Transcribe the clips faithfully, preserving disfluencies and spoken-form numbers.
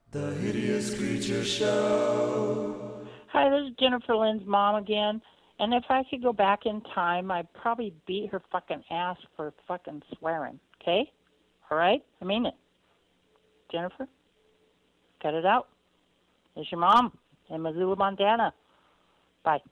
The Hideous Creature Show. Hi, this is Jennifer Lynn's mom again. And if I could go back in time, I'd probably beat her fucking ass for fucking swearing. Okay? All right? I mean it. Jennifer, cut it out. It's your mom in Missoula, Montana. Bye.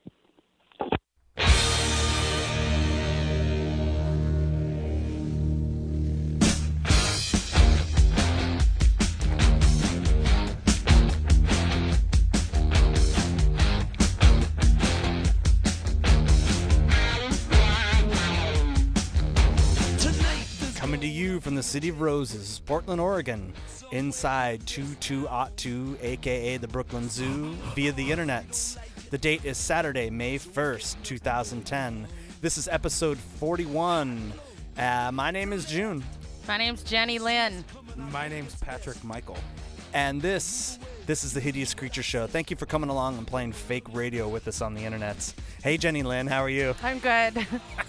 Coming to you from the City of Roses, Portland, Oregon, inside two two zero two, aka the Brooklyn Zoo, via the internets. The date is Saturday, May first, two thousand ten. This is episode forty-one. Uh, my name is June. My name's Jenny Lynn. My name's Patrick Michael. And this, this is the Hideous Creature Show. Thank you for coming along and playing fake radio with us on the internets. Hey, Jenny Lynn, how are you? I'm good.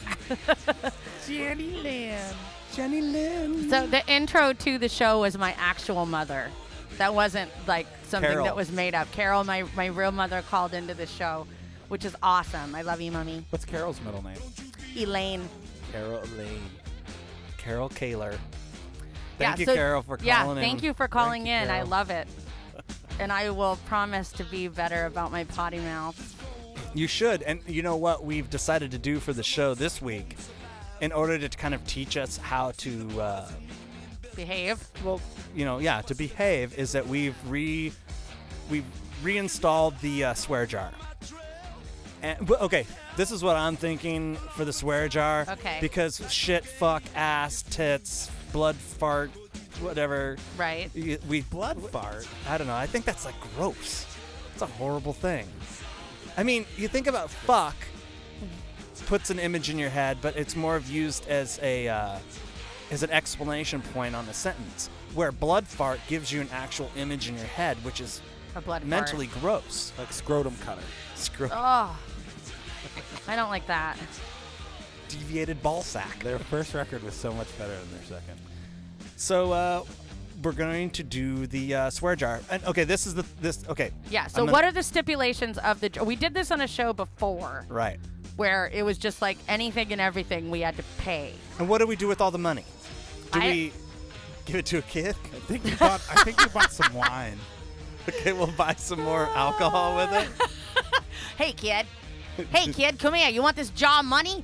Jenny Lynn. Jenny Lynn. So the intro to the show was my actual mother. That wasn't like something Carol. that was made up. Carol, my, my real mother, called into the show, which is awesome. I love you, Mommy. What's Carol's middle name? Elaine. Carol Elaine. Carol Kaler. Yeah, Thank you, so- Carol, for calling Yeah, in. thank you for calling Thank you, in. I Carol. love it. And I will promise to be better about my potty mouth. You should. And you know what we've decided to do for the show this week? In order to kind of teach us how to, uh, Behave. well, you know, yeah, to behave, is that we've re, we've reinstalled the uh, swear jar. And but, okay, this is what I'm thinking for the swear jar. Okay. Because shit, fuck, ass, tits, blood, fart, whatever. Right. y- We blood fart. I don't know. I think that's like gross. It's a horrible thing. I mean, you think about fuck. Puts an image in your head, but it's more of used as a uh, as an explanation point on a sentence. Where blood fart gives you an actual image in your head, which is A blood mentally gross. Like scrotum cutter. Screw fart. Oh. I don't like that. deviated ball sack. Their first record was so much better than their second. So uh, we're going to do the uh, swear jar. And okay, this is the this. Okay, Yeah, so I'm gonna- what are the stipulations of the... We did this on a show before right? where it was just like anything and everything we had to pay. And what do we do with all the money? Do I- we give it to a kid? I think you bought. I think you bought some wine. Okay, we'll buy some more alcohol with it. Hey, kid. Hey, kid, come here. You want this jar of money?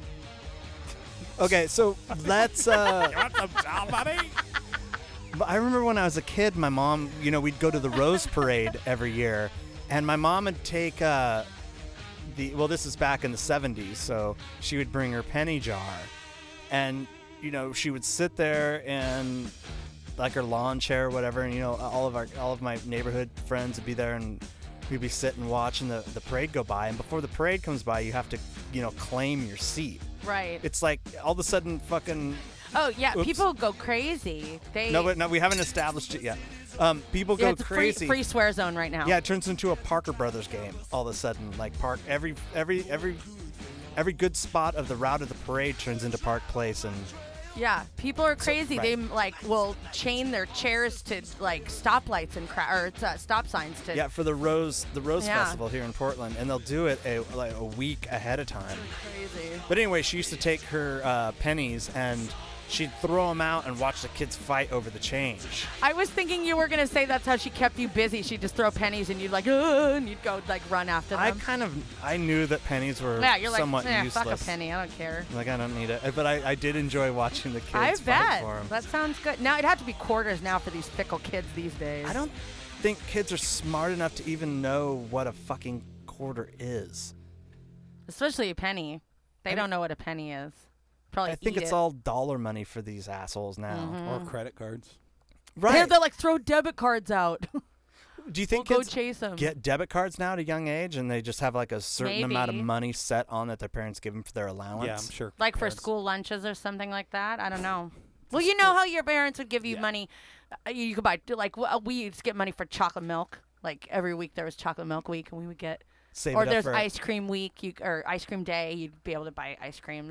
Okay, so let's. Uh, You want some job money? But I remember when I was a kid, my mom, you know, we'd go to the Rose Parade every year, and my mom would take uh, the, well, this is back in the seventies, so she would bring her penny jar, and, you know, she would sit there in, like, her lawn chair or whatever, and, you know, all of our, all of my neighborhood friends would be there, and we'd be sitting watching the, the parade go by, and before the parade comes by, you have to, you know, claim your seat. Right. It's like, all of a sudden, fucking... Oh, yeah, Oops. people go crazy. They No, but no, we haven't established it yet. Um, people yeah, go it's a crazy. Free, free swear zone right now. Yeah, it turns into a Parker Brothers game all of a sudden. Like Park, every every every every good spot of the route of the parade turns into Park Place, and Yeah, people are crazy. right. They like will chain their chairs to like stoplights and cra- or uh, stop signs to. yeah, for the Rose the Rose Yeah. Festival here in Portland, and they'll do it a like a week ahead of time. Crazy. But anyway, she used to take her uh, pennies and she'd throw them out and watch the kids fight over the change. I was thinking you were gonna say that's how she kept you busy. She'd just throw pennies and you'd like, "Ugh," and you'd go like run after them. I kind of I knew that pennies were yeah, you're like, somewhat eh, useless. fuck a penny. I don't care. Like I don't need it, but I, I did enjoy watching the kids I fight bet. for them. That sounds good. Now it'd have to be quarters now for these fickle kids these days. I don't think kids are smart enough to even know what a fucking quarter is. Especially a penny. They I don't mean- know what a penny is. Probably I think eat it's it. all dollar money for these assholes now. Or credit cards. Right. They're, they're like throw debit cards out. Do you think we'll go kids chase them. get debit cards now at a young age and they just have like a certain amount of Maybe. money set on that their parents give them for their allowance? Yeah, I'm sure. Like for parents- school lunches or something like that. I don't know. Well, you know how your parents would give you Yeah. money. Uh, you could buy like w- we used to get money for chocolate milk. Like every week there was chocolate milk week, and we would get. Save or it up there's for ice cream week, you or ice cream day. You'd be able to buy ice creams.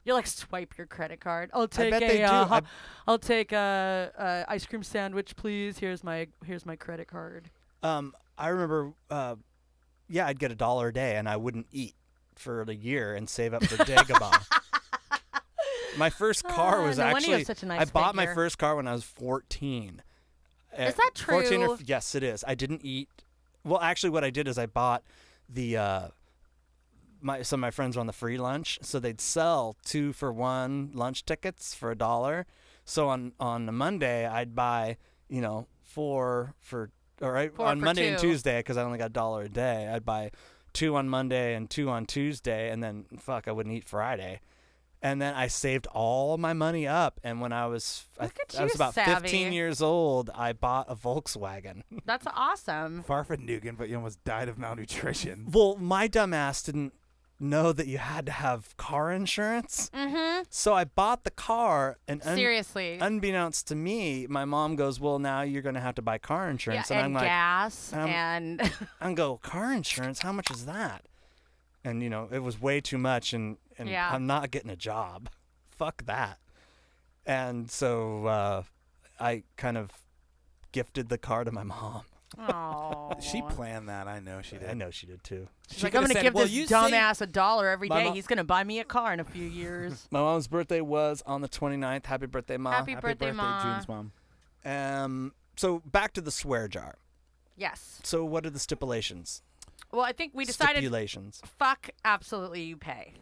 You like swipe your credit card. I'll take bet a. they do. Uh, I- hot- I'll take a, a ice cream sandwich, please. Here's my here's my credit card. Um, I remember, uh, yeah, I'd get a dollar a day, and I wouldn't eat for a year and save up for Dagobah. My first car Ah, was no wonder you have actually. such a nice I bought my figure. first car when I was fourteen. Is Uh, that fourteen or true? f- yes, it is. I didn't eat. Well, actually, what I did is I bought the. Uh, my some of my friends were on the free lunch, so they'd sell two for one lunch tickets for a dollar. So on on a Monday, I'd buy you know four for or right, Four on for Monday and two. Tuesday because I only got a dollar a day. I'd buy two on Monday and two on Tuesday, and then fuck, I wouldn't eat Friday. And then I saved all my money up, and when I was I, Look at I was you, about savvy. fifteen years old, I bought a Volkswagen. That's awesome. Farfendugan, but you almost died of malnutrition. Well, my dumbass didn't know that you had to have car insurance, Mm-hmm. so I bought the car, and un- Seriously. unbeknownst to me, my mom goes, "Well, now you're going to have to buy car yeah, insurance," and, and I'm like, gas um, and "I go car insurance? How much is that?" And you know, it was way too much, and and Yeah. I'm not getting a job. Fuck that. And so uh, I kind of gifted the car to my mom. oh. She planned that. I know she did. I know she did too. She's She like, I'm could've gonna said, give "Well, this you dumbass a dollar every My day. mo- He's gonna buy me a car in a few years. My mom's birthday was on the twenty-ninth. Happy birthday, Mom. Happy Happy birthday, Ma. June's mom. Um, so back to the swear jar. Yes. So what are the stipulations? Well, I think we decided. Stipulations. Fuck, absolutely, you pay.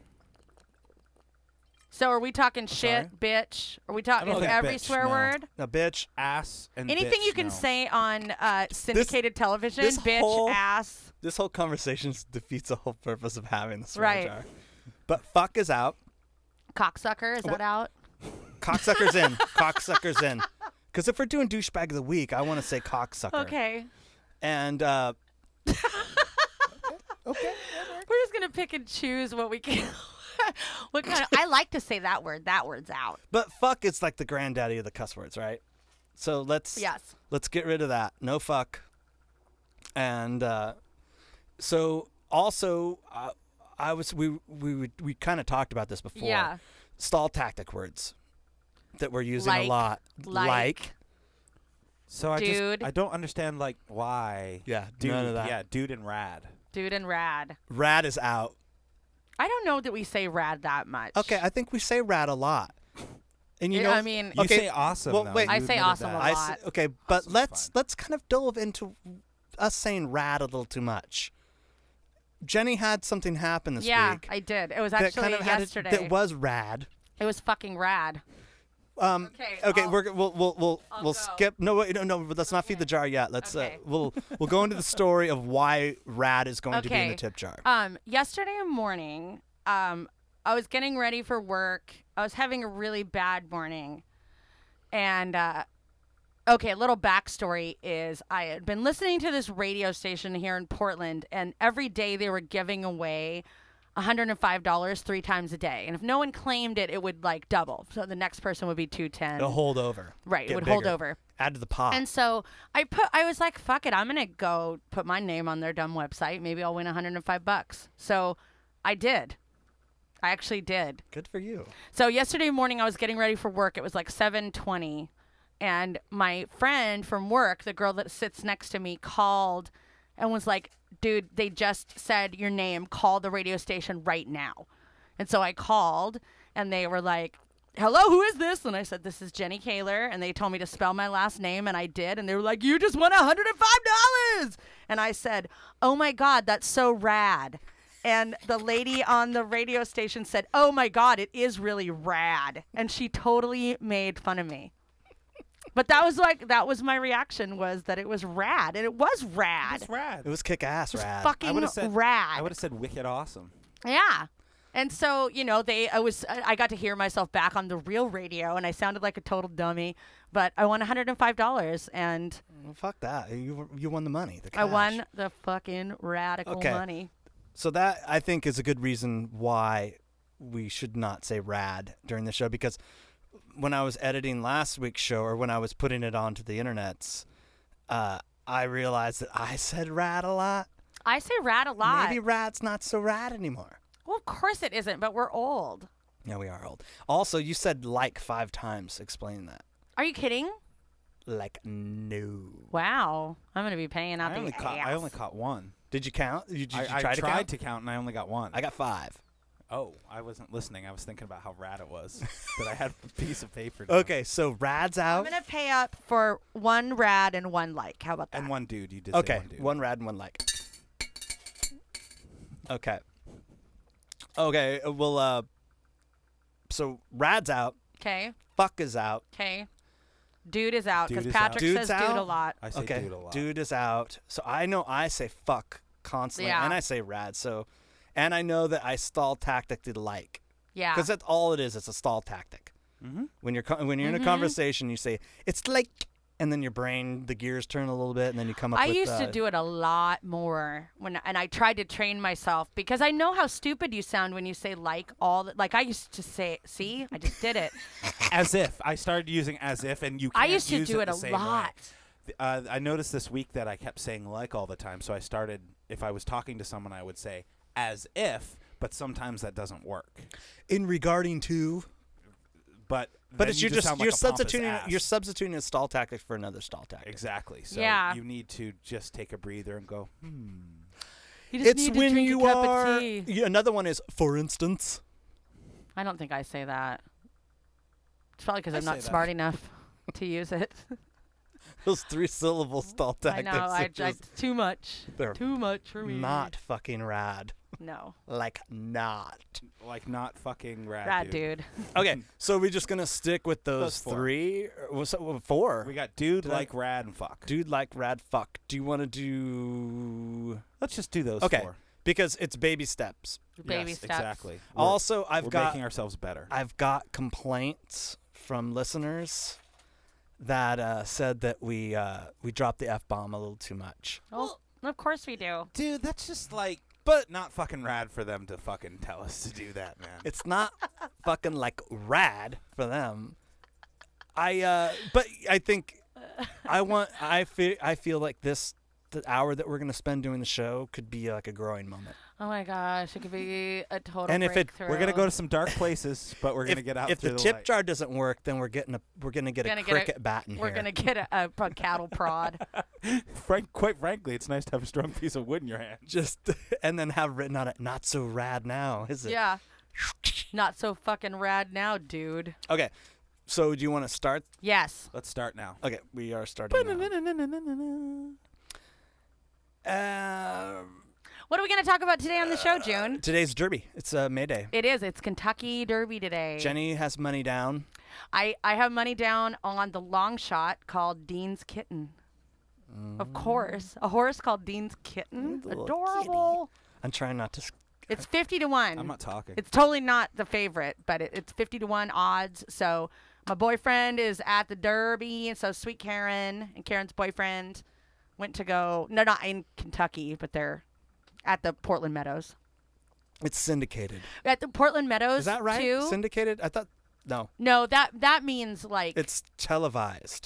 So are we talking shit, bitch? Are we talking don't think every bitch, swear no. word? Now, bitch. Ass and Anything bitch, you can no. say on uh, syndicated television, this bitch, whole- ass. This whole conversation defeats the whole purpose of having the swear Right. jar. But fuck is out. Cocksucker, is What- that out? Cocksucker's in. Cocksucker's in. Because if we're doing douchebag of the week, I want to say cocksucker. Okay. And uh, Okay. We're just gonna pick and choose what we can. what kind of? I like to say that word. That word's out. but fuck is like the granddaddy of the cuss words, right? So let's Yes. let's get rid of that. No fuck. And uh, so also, uh, I was we we we, we kind of talked about this before. Yeah. Stall tactic words that we're using a Like, lot. like. So I Dude. just I don't understand like why. Yeah, Dude. none of that. Yeah, dude and rad. Dude and rad. Rad is out. I don't know that we say rad that much. Okay, I think we say rad a lot. And you Yeah, know, I mean, You Okay, say awesome. well, though. wait. You I say admitted awesome a that. I lot. s- okay, but Awesome's let's fine. let's kind of delve into us saying rad a little too much. Jenny had something happen this yeah, week I did. It was that actually kind of had a- yesterday. that was rad. it was fucking rad. Um, Okay, okay, I'll- we're we'll we'll we'll, I'll we'll go. skip. No, wait, no, no. Let's not feed the jar yet. Let's Okay. uh, we'll we'll go into the story of why rad is going to be in the Okay. tip jar. Um, yesterday morning, um, I was getting ready for work. I was having a really bad morning, and uh, okay, a little backstory is I had been listening to this radio station here in Portland, and every day they were giving away one hundred five dollars three times a day, and if no one claimed it, it would like double. So the next person would be two ten. It'll hold over. Right, Get it would hold bigger. over. Add to the pot. And so I put, I was like, fuck it, I'm gonna go put my name on their dumb website. Maybe I'll win one hundred five bucks. So I did. I actually did. Good for you. So yesterday morning, I was getting ready for work. It was like seven twenty, and my friend from work, the girl that sits next to me, called and was like, "Dude, they just said your name. Call the radio station right now." And so I called, and they were like, "Hello, who is this?" And I said, "This is Jenny Kaler." And they told me to spell my last name, and I did. And they were like, "You just won one hundred five dollars." And I said, "Oh my God, that's so rad." And the lady on the radio station said, "Oh my God, it is really rad." And she totally made fun of me. But that was like, that was my reaction, was that it was rad. And it was rad. That's rad. It was kick ass It was rad. fucking would've said- rad. I would have said wicked awesome. Yeah. And so, you know, they, I was, I I got to hear myself back on the real radio, and I sounded like a total dummy, but I won one hundred five dollars, and Well, fuck that. You you won the money. The I cash. won the fucking radical Okay. money. So that I think is a good reason why we should not say rad during the show, because when I was editing last week's show, or when I was putting it onto the internets, uh, I realized that I said rad a lot. I say rad a lot. Maybe rad's not so rad anymore. Well, of course it isn't, but we're old. Yeah, we are old. Also, you said like five times. Explain that. Are you kidding? Like no. Wow. I'm going to be paying out I the only caught. I ass. only caught one. Did you count? Did you, did I, you I try to tried count? to count, and I only got one. I got five. Oh, I wasn't listening. I was thinking about how rad it was that I had a piece of paper. down. Okay, so Rad's I'm out. going to pay up for one rad and one like. How about that? And one dude. You did Okay, say one dude. one Rad and one like. Okay. Okay, uh, well, uh, so Rad's out. Okay. Fuck is out. Okay. Dude is out Dude because is Patrick out. Dude's says dude out? a lot. I say Okay, dude a lot. dude is out. So I know I say fuck constantly, Yeah. and I say Rad. So, and I know that I stall tactically like, Yeah. because that's all it is. It's a stall tactic. Mm-hmm. When you're co- when you're in Mhm. a conversation, you say it's like, and then your brain, the gears turn a little bit, and then you come up I with. used uh, to do it a lot more when, and I tried to train myself because I know how stupid you sound when you say like all the, like I used to say. See, I just did it. As if. I started using as if, and you can't I used to use do it the a same way. lot. Th- Uh, I noticed this week that I kept saying like all the time, so I started, if I was talking to someone, I would say as if, but sometimes that doesn't work. in regarding to. But But then it's you you're just sound like you're a pompous substituting ass. you're substituting a stall tactic for another stall tactic. Exactly. So Yeah. you need to just take a breather and go, hmm. You just It's need to when drink you a cup are. of tea. Yeah, another one is, for instance. I don't think I say that. It's probably because I I'm not say that. smart enough to use it. Those three syllable stall I tactics. know. are I, I just too much. They're Too much for me. not fucking rad. No. Like not. Like not fucking rad, Rad dude. dude. Okay, so we're just gonna stick with those, Those four. three. Or was it, well, four. We got dude, Did I- like rad, and fuck. Dude like rad fuck. Do you want to do? Let's just do those Okay. four. Because it's baby steps. Baby yes, steps. Exactly. We're- Also, I've we're got making ourselves better. I've got complaints from listeners that uh, said that we uh, we dropped the f bomb a little too much. Oh, of course we do. Dude, that's just like, but not fucking rad for them to fucking tell us to do that, man. It's not fucking like rad for them. I uh, but I think I want I feel I feel like this the hour that we're gonna spend doing the show could be like a growing moment. Oh my gosh, it could be a total And if it- breakthrough. We're gonna go to some dark places, but we're gonna if, get out if through the the tip light. jar doesn't work, then we're getting a we're gonna get Gonna a get a- cricket bat in We're here. gonna get a, a, a cattle prod. Frank, quite frankly, it's nice to have a strong piece of wood in your hand. just and then have written on it, not so rad now, is it? Yeah. Not so fucking rad now, dude. Okay, so do you want to start? Yes. Let's start now. Okay, we are starting now. Um, What are we gonna talk about today on the show, June? today's Derby. It's uh, May Day. It is. It's Kentucky Derby today. Jenny has money down. I, I have money down on the long shot called Dean's Kitten. Of course. A horse called Dean's Kitten. Mm, little Adorable. I'm trying not to. s- It's fifty to one. I'm not talking. It's totally not the favorite, but it, it's fifty to one odds. So my boyfriend is at the Derby, and so sweet Karen and Karen's boyfriend went to go. No, not in Kentucky, but they're at the Portland Meadows. It's syndicated. At the Portland Meadows, Is that right? Too. Syndicated? I thought. No, no, that that means like it's televised.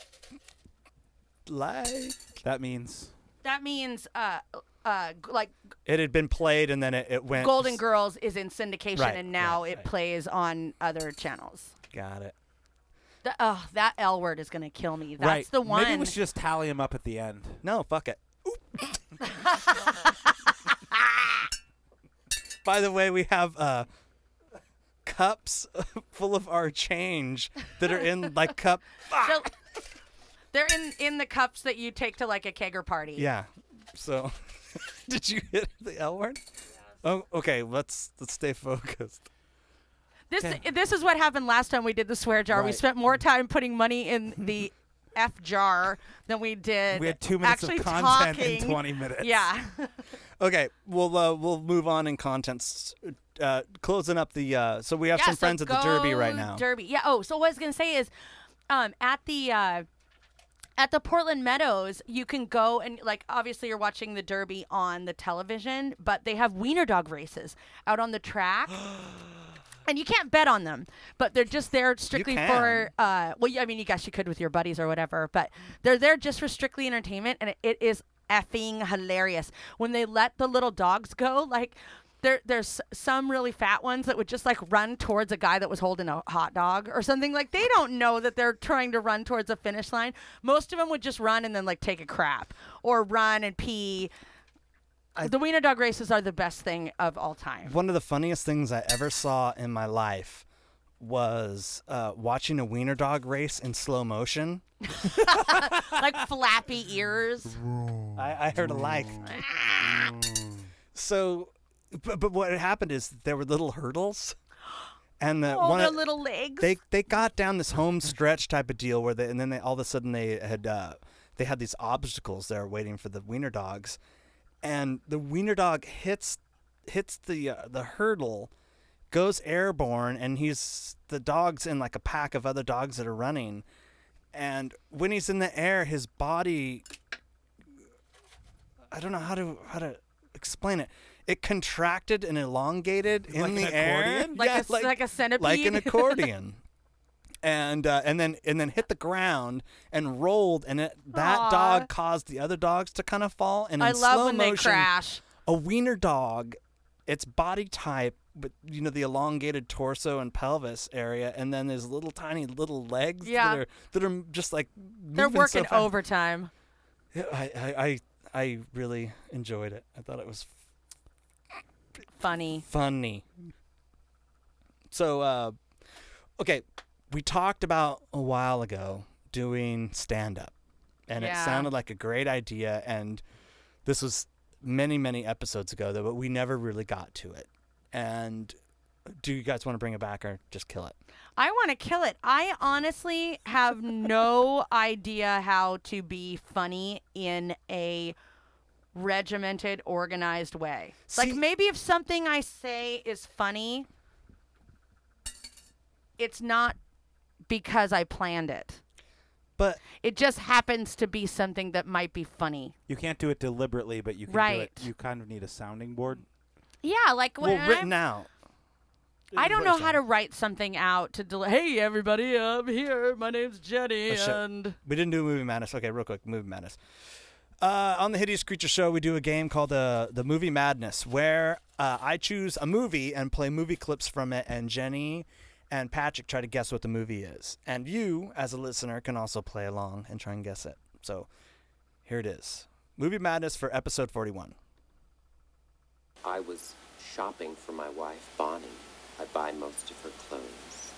Like That means that means uh uh g- like it had been played and then it, it went. Golden Girls is in syndication, Right, and now right, it right. plays on other channels. Got it. The, oh, that L word is gonna kill me. That's right. the one. Maybe we should just tally them up at the end. No, fuck it. By the way, we have uh, cups full of our change that are in like cup. So- they're in in the cups that you take to like a kegger party. Yeah. So, did you hit the L word? Oh, okay. Let's let's stay focused. This this is what happened last time we did the swear jar. We Right. spent more time putting money in the F jar than we did. We had two minutes actually of content talking. in twenty minutes. Yeah. Okay, we'll uh, we'll move on in contents. Uh, closing up the. Uh, so we have yeah, some so friends at the Derby go right now. Derby. Yeah. Oh, so what I was gonna say is, um, at the uh, at the Portland Meadows, you can go and like obviously you're watching the Derby on the television, but they have wiener dog races out on the track. And you can't bet on them, but they're just there strictly for, uh, well, I mean, you guess you could with your buddies or whatever, but they're there just for strictly entertainment, and it, it is effing hilarious. When they let the little dogs go, like, there there's some really fat ones that would just like run towards a guy that was holding a hot dog or something. Like they don't know that they're trying to run towards a finish line. Most of them would just run and then like take a crap or run and pee. I- the wiener dog races are the best thing of all time. One of the funniest things I ever saw in my life was uh, watching a wiener dog race in slow motion. Like flappy ears. I, I heard a like. So, but, but what had happened is there were little hurdles, and the Oh, one their of- little legs. they they got down this home stretch type of deal where they and then they all of a sudden they had uh, they had these obstacles there waiting for the wiener dogs, and the wiener dog hits hits the uh, the hurdle, goes airborne, and he's the dog's in like a pack of other dogs that are running, and when he's in the air, his body, I don't know how to how to explain it. It contracted and elongated in Like the an air, accordion? like, yeah, a, like a centipede. like an accordion. And uh, and then and then hit the ground and rolled, and it, that Aw. dog caused the other dogs to kind of fall. And I in love slow when motion, they crash. a wiener dog, its body type, but you know the elongated torso and pelvis area, and then there's little tiny little legs Yeah. that are that are just like They're moving so working fast. overtime. Yeah, I, I I I really enjoyed it. I thought it was Funny. funny. So, uh, okay, we talked about a while ago doing stand up, and it Yeah. sounded like a great idea. And this was many, many episodes ago, though, but we never really got to it. And do you guys want to bring it back or just kill it? I want to kill it. I honestly have no idea how to be funny in a regimented, organized way. Like See- maybe if something I say is funny, it's not because I planned it. But It just happens to be something that might be funny. You can't do it deliberately, but you can do Right. it. You kind of need a sounding board. Yeah, like when well, written I'm- out. I don't What know you're how to saying. write something out to del- hey everybody, I'm here. My name's Jenny Oh, shit. and We didn't do Movie Madness. Okay, real quick, Movie Madness. Uh, on the Hideous Creature Show, we do a game called the the Movie Madness, where uh, I choose a movie and play movie clips from it, and Jenny and Patrick try to guess what the movie is. And you, as a listener, can also play along and try and guess it. So here it is. Movie Madness for episode forty-one. I was shopping for my wife, Bonnie. I buy most of her clothes.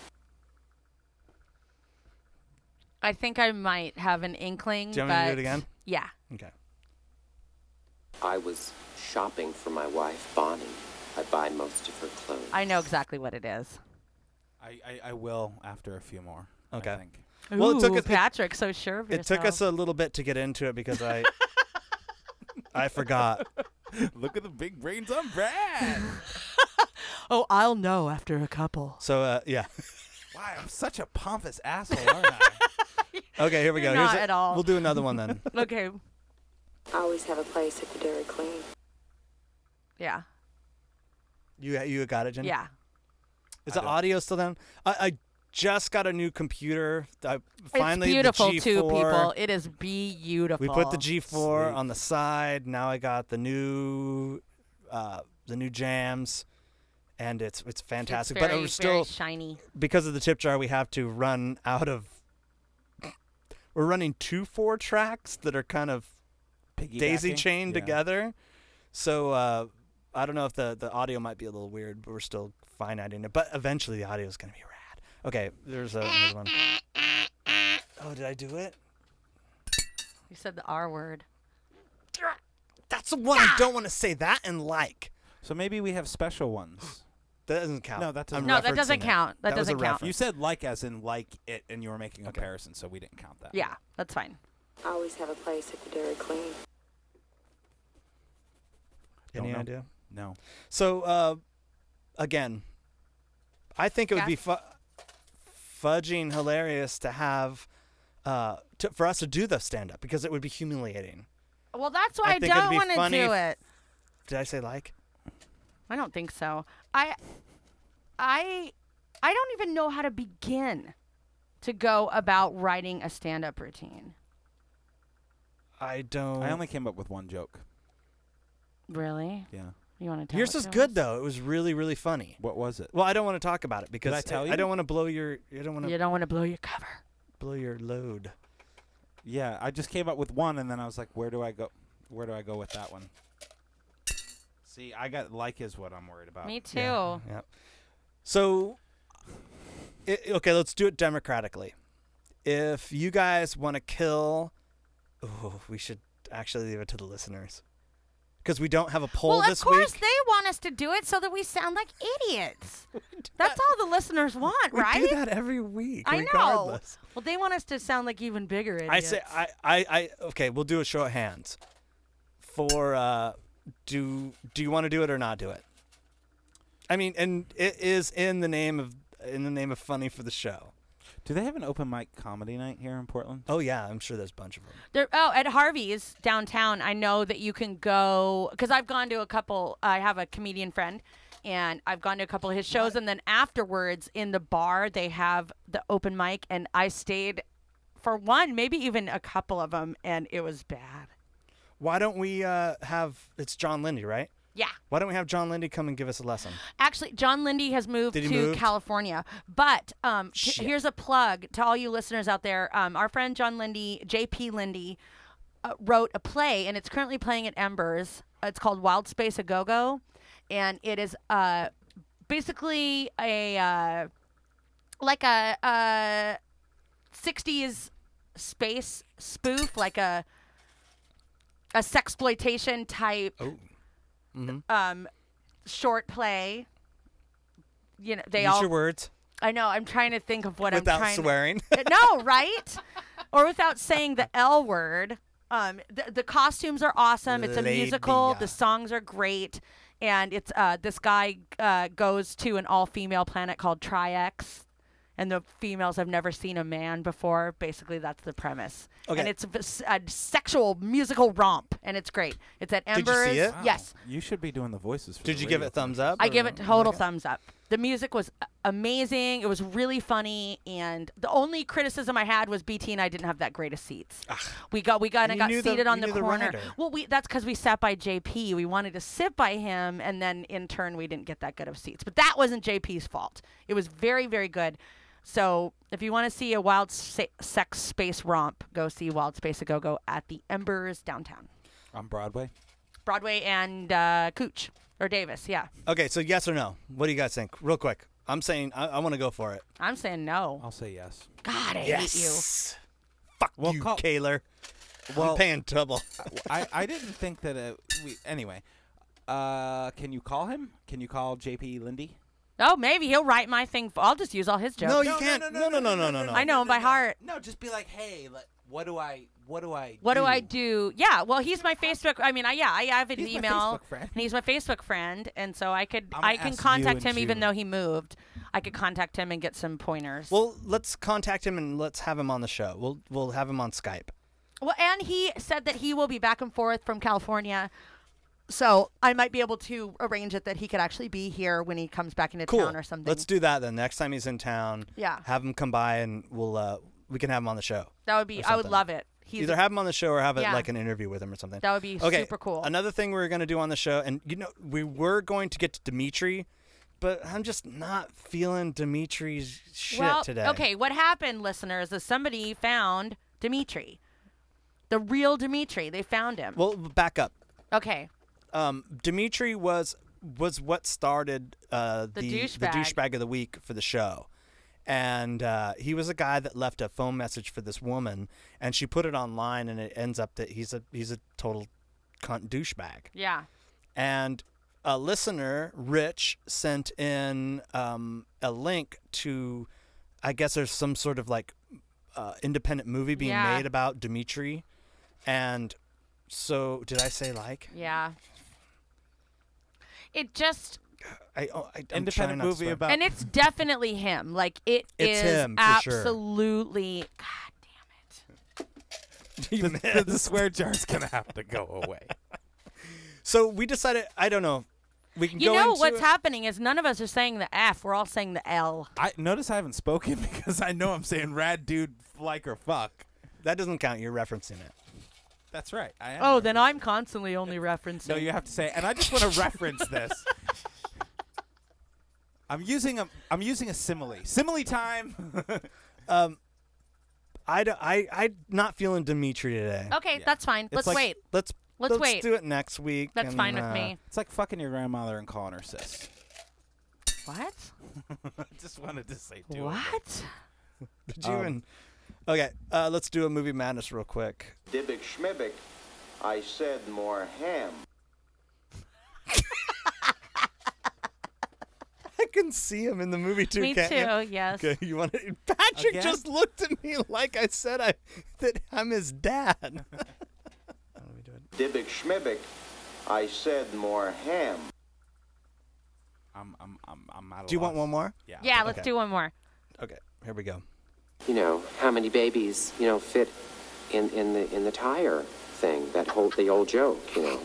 I think I might have an inkling. Do you want me to do it but- again? Yeah. Okay. I was shopping for my wife, Bonnie. I buy most of her clothes. I know exactly what it is. I, I, I will after a few more. Okay. I think. Well, it took Ooh, us- it- Patrick, so sure of It took us yourself. a little bit to get into it because I I forgot. Look at the big brains on Brad. Oh, I'll know after a couple. So uh, yeah. Wow, I'm such a pompous asshole, aren't I? Okay, here we go. You're Here's not a- at all. We'll do another one then. Okay. I always have a place at the Dairy Queen. Yeah. You you got it, Jenny? Yeah. Is I the don't- audio still down? I, I just got a new computer. I finally it's beautiful the G too, four. people. It is beautiful. We put the G four Sweet. on the side. Now I got the new uh, the new jams, and it's it's It's fantastic. very, but it was still very shiny. because of the tip jar. We have to run out of. We're running two four tracks that are kind of daisy Piggybacking? chained Yeah. together. So uh, I don't know if the, the audio might be a little weird, but we're still fine-tuning it. But eventually the audio is going to be rad. Okay, there's a, another one. Oh, did I do it? You said the R word. That's the one I don't want to say that and like. So maybe we have special ones. That doesn't count. No, that doesn't- I'm No, that referencing doesn't it. count. That was a doesn't count. reference. You said like as in like it, and you were making a Okay. comparison, so we didn't count that. Yeah, that's fine. I always have a place at the Dairy Queen. Don't Any know. idea? No. So, uh, again, I think it would be Yes. fu- fudging hilarious to have uh, to, for us to do the stand-up because it would be humiliating. Well, that's why I I, think it'd don't be want to funny do if- it. Did I say like? I don't think so. I, I, I don't even know how to begin to go about writing a stand-up routine. I don't. I only came up with one joke. Really? Yeah. You want to tell? Yours what is it good was? though. It was really really funny. What was it? Well, I don't want to talk about it because I tell you? I don't want to blow your. I don't want to You don't want to blow your cover. blow your load. Yeah, I just came up with one, and then I was like, where do I go? Where do I go with that one? See, I got like is what I'm worried about. Me too. Yeah. yeah. So, i okay, let's do it democratically. If you guys want to kill, oh, we should actually leave it to the listeners because we don't have a poll Well, of this course week. they want us to do it so that we sound like idiots. That's all the listeners want, We right? do that every week, I know. regardless. Well, they want us to sound like even bigger idiots. I say, I, I, I, okay, we'll do a show of hands. For, uh, do, do you want to do it or not do it? I mean, and it is in the name of, in the name of funny for the show. Do they have an open mic comedy night here in Portland? Oh yeah, I'm sure there's a bunch of them. There, oh, at Harvey's downtown, I know that you can go because I've gone to a couple. I have a comedian friend, and I've gone to a couple of his shows, and then afterwards in the bar they have the open mic, and I stayed for one, maybe even a couple of them, and it was bad. Why don't we uh, have? It's John Lindy, right? Yeah. Why don't we have John Lindy come and give us a lesson? Actually, John Lindy has moved Did he to move? California. But um, h- Shit. here's a plug to all you listeners out there. Um, our friend John Lindy, J P Lindy, uh, wrote a play, and it's currently playing at Embers. It's called Wild Space A Go Go, and it is uh, basically a uh, like a, a sixties space spoof, like a a sexploitation type Oh. Mm-hmm. um, short play. You know, they Use all. your words I know. I'm trying to think of what without I'm trying. swearing. To, no, right? Or without saying the L word. Um, the, the costumes are awesome. It's a musical. Labia. The songs are great, and it's uh, this guy uh, goes to an all-female planet called Tri-X, and the females have never seen a man before. Basically, that's the premise. Okay. And it's a, s- a sexual musical romp, and it's great. It's at Did you Embers. see it? Wow. Yes. You should be doing the voices for Did the you give radio it thumbs commercials. up? I or- give it total thumbs up. The music was a- amazing. It was really funny, and the only criticism I had was B T and I didn't have that great of seats. We got we got and You got knew the- seated on you the knew the corner. writer. well, we that's because we sat by J P. We wanted to sit by him, and then in turn we didn't get that good of seats. But that wasn't J P's fault. It was very very good. So if you want to see a wild se- sex space romp, go see Wild Space A Go Go at the Embers downtown, On Broadway? Broadway and uh, Cooch or Davis. Yeah, Okay, so yes or no? What do you guys think? Real quick. I'm saying I, I want to go for it. I'm saying no. I'll say yes. God, I hate you. Fuck Well, you, call- Kaler. Well- I'm paying double. I, I didn't think that it, we, anyway. Uh, can you call him? Can you call J P Lindy? Oh, maybe he'll write my thing. I'll just use all his jokes. No, you can't. No, no, no, no, no, no. I know him by heart. No, just be like, hey, let, what do I, what do I, What do I do? Yeah, well, he's my Facebook. I mean, I, yeah, I have an He's my email, Facebook friend. and he's my Facebook friend, and so I could, I'm gonna I can ask you contact in him even June. though he moved. I could contact him and get some pointers. Well, let's contact him and let's have him on the show. We'll we'll have him on Skype. Well, and he said that he will be back and forth from California, so I might be able to arrange it that he could actually be here when he comes back into Cool. town or something. Let's do that then. Next time he's in town, Yeah. have him come by and we'll uh we can have him on the show. That would be. or I would something. love it. He's Either have him on the show or have it Yeah. like an interview with him or something. that would be Okay. super cool. Another thing we are going to do on the show, and you know, we were going to get to Dimitri, but I'm just not feeling Dimitri's shit well, today. okay, what happened, listeners, is somebody found Dimitri, the real Dimitri. They found him. Well, back up. Okay. Um, Dimitri was was what started uh, The the douchebag. the douchebag of the week for the show, and uh, he was a guy that left a phone message for this woman, and she put it online, and it ends up that he's a he's a total cunt douchebag. Yeah. And a listener, Rich, sent in um, a link to, I guess there's some sort of like uh, independent movie being Yeah. made about Dimitri, and so did I say like? Yeah. It just I, oh, I I'm Independent trying not to movie swear. about. and it's definitely him. Like it It's is him, for sure. absolutely. God damn it. You the, missed. the swear jar's gonna have to go away. So we decided. I don't know. We can You go know into what's it. happening is none of us are saying the F. We're all saying the L. I notice I haven't spoken because I know I'm saying rad dude like or fuck. That doesn't count. You're referencing it. That's right. I am Oh, then referencing. I'm constantly only referencing. No, you have to say, and I just want to reference this. I'm using a I'm using a simile. Simile time. Um, I don't, I I'm not feeling Dimitri today. Okay, Yeah. that's fine. It's Let's like- wait. Let's Let's let's wait. do it next week. That's and, fine with uh, me. It's like fucking your grandmother and calling her sis. What? Just wanted to say do it. What? Did you Um, and okay, uh, let's do a movie madness real quick. Dibbick schmibbick, I said more ham. I can see him in the movie too. Me can't too. You? Yes. Okay, you want to? Patrick Again? just looked at me like I said I that I'm his dad. How do we do it? Dibbick schmibbick, I said more ham. I'm I'm I'm I'm out of Do you want loss. one more? Yeah. Yeah. Let's Okay. do one more. Okay, here we go. You know, how many babies, you know, fit in, in the in the tire thing, that whole the old joke, you know.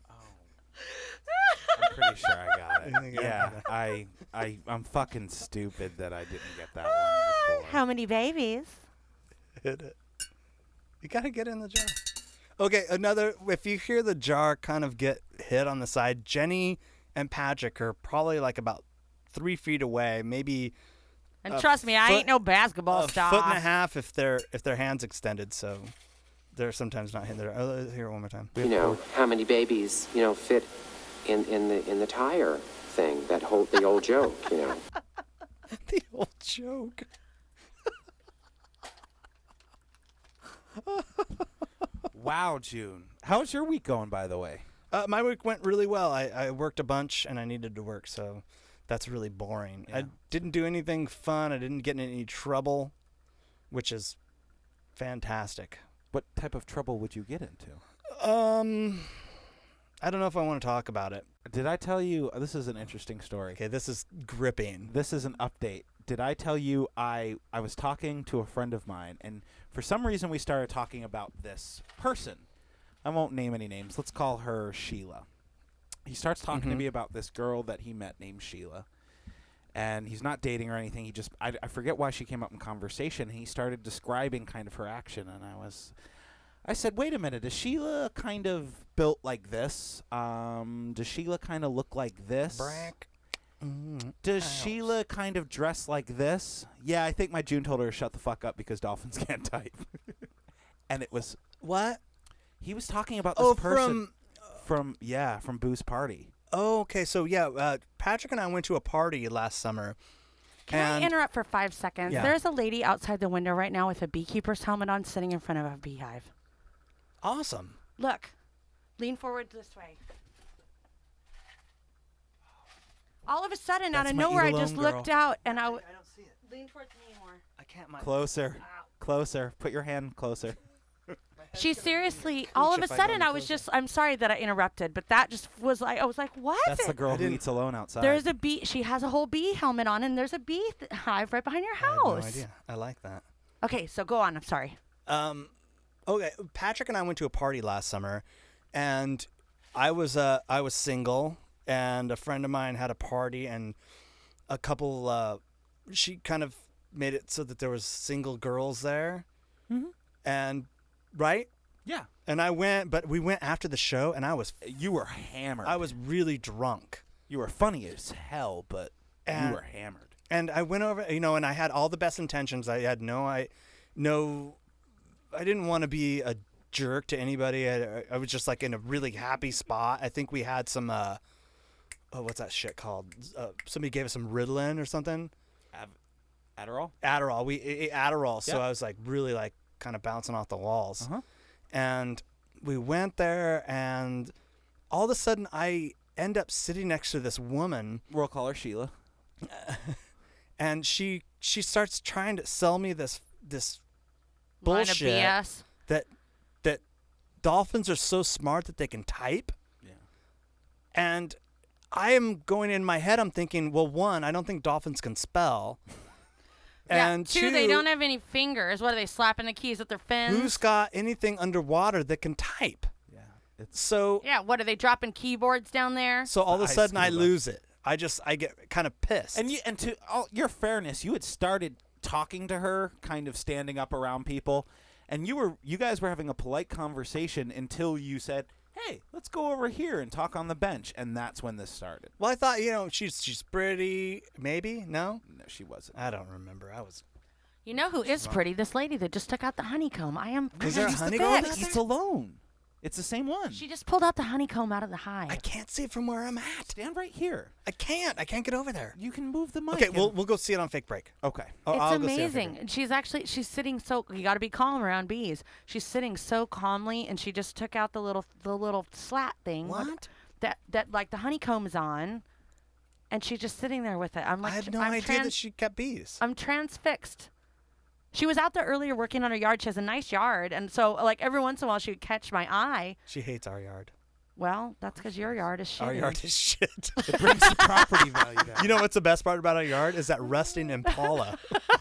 I'm pretty sure I got I it. think I Yeah, got it. I I I'm fucking stupid that I didn't get that one before. How many babies? Hit it. You gotta get in the jar. Okay, another. If you hear the jar kind of get hit on the side, Jenny and Patrick are probably like about three feet away, maybe And A trust me, I foot- ain't no basketball a star. foot and a half if their if their hands extended. So they're sometimes not hitting their. Oh, hear it one more time. You know, how many babies, you know, fit in, in the in the tire thing, that whole the old joke, you know. The old joke. Wow, June. How's your week going, by the way? Uh, my week went really well. I, I worked a bunch and I needed to work, so that's really boring. I Yeah. didn't do anything fun. I didn't get in any trouble, which is fantastic. What type of trouble would you get into? Um, I don't know if I want to talk about it. Did I tell you? This is an interesting story. Okay, this is gripping. This is an update. Did I tell you I I was talking to a friend of mine, and for some reason we started talking about this person. I won't name any names. Let's call her Sheila. He starts talking to Mhm. me about this girl that he met named Sheila, and he's not dating or anything. He just I, I forget why she came up in conversation. He started describing kind of her action, and I was. I said, wait a minute, is Sheila kind of built like this? Um, does Sheila kind of look like this? Brack. Mm, Does ouch. Sheila kind of dress like this? Yeah, I think my June told her to shut the fuck up because dolphins can't type. And it was, What? he was talking about this Oh, person from. from, yeah, from Boo's Party. Oh, okay. So yeah, uh, Patrick and I went to a party last summer. Can and I interrupt for five seconds? Yeah. There's a lady outside the window right now with a beekeeper's helmet on, sitting in front of a beehive. Awesome. Look, lean forward this way. All of a sudden, out That's of my nowhere, I eat just alone looked girl. out and I w- I don't see it. lean towards me more. I can't. My, Closer, closer. Put your hand closer. She seriously, all of a if I go sudden, any I was closer. just, I'm sorry that I interrupted, but that just was like, I was like, what? That's the girl I who didn't- eats alone outside. There's a bee, she has a whole bee helmet on, and there's a bee th- hive right behind your I had house. no idea. I like that. Okay, so go on, I'm sorry. Um, okay. Patrick and I went to a party last summer, and I was uh I was single, and a friend of mine had a party, and a couple. Uh, she kind of made it so that there was single girls there, Mhm. and right. yeah. And I went, but we went after the show, and I was You were hammered. I was really drunk. You were funny as hell, but And- you were hammered. And I went over, you know, and I had all the best intentions. I had no, I, no, I didn't want to be a jerk to anybody. I, I was just like in a really happy spot. I think we had some, uh, oh, what's that shit called? Uh, somebody gave us some Ritalin or something. Av- Adderall? Adderall. We ate Adderall. So Yeah. I was like really like kind of bouncing off the walls. Uh-huh. And we went there, and all of a sudden I end up sitting next to this woman. We'll call her Sheila. And she she starts trying to sell me this this Line of bullshit B S. that that dolphins are so smart that they can type. Yeah. And I am going in my head, I'm thinking, well, one, I don't think dolphins can spell. And yeah, two, they don't have any fingers. What are they slapping the keys with their fins? who's got anything underwater that can type? Yeah. It's So yeah, what are they dropping keyboards down there? so all of a High sudden I scuba. lose it. I just I get kind of pissed. And you, and to all your fairness, you had started talking to her, kind of standing up around people, And you were, you guys were having a polite conversation until you said, "Hey, let's go over here and talk on the bench," and that's when this started. Well, I thought, you know, she's she's pretty. Maybe no. No, she wasn't. I don't remember. I was. You know who is pretty? This lady that just took out the honeycomb. I am. Is there a convinced honeycomb that- out there? It's alone. It's the same one. She just pulled out the honeycomb out of the hive. I can't see it from where I'm at. Stand right here. I can't. I can't get over there. You can move the mic. Okay, and- we'll we'll go see it on fake break. Okay. Oh, It's I'll go see it on Fake amazing. Break. And she's actually she's sitting so you got to be calm around bees. She's sitting so calmly, and she just took out the little the little slat thing. What? That that like the honeycomb's on, and she's just sitting there with it. I'm like, I had no I'm idea trans- that she kept bees. I'm transfixed. She was out there earlier working on her yard. She has a nice yard, and so like every once in a while she would catch my eye. She hates our yard. Well, that's because your yard is shitty. Our yard is shit. It brings the property value down. You know what's the best part about our yard is that rusting Impala.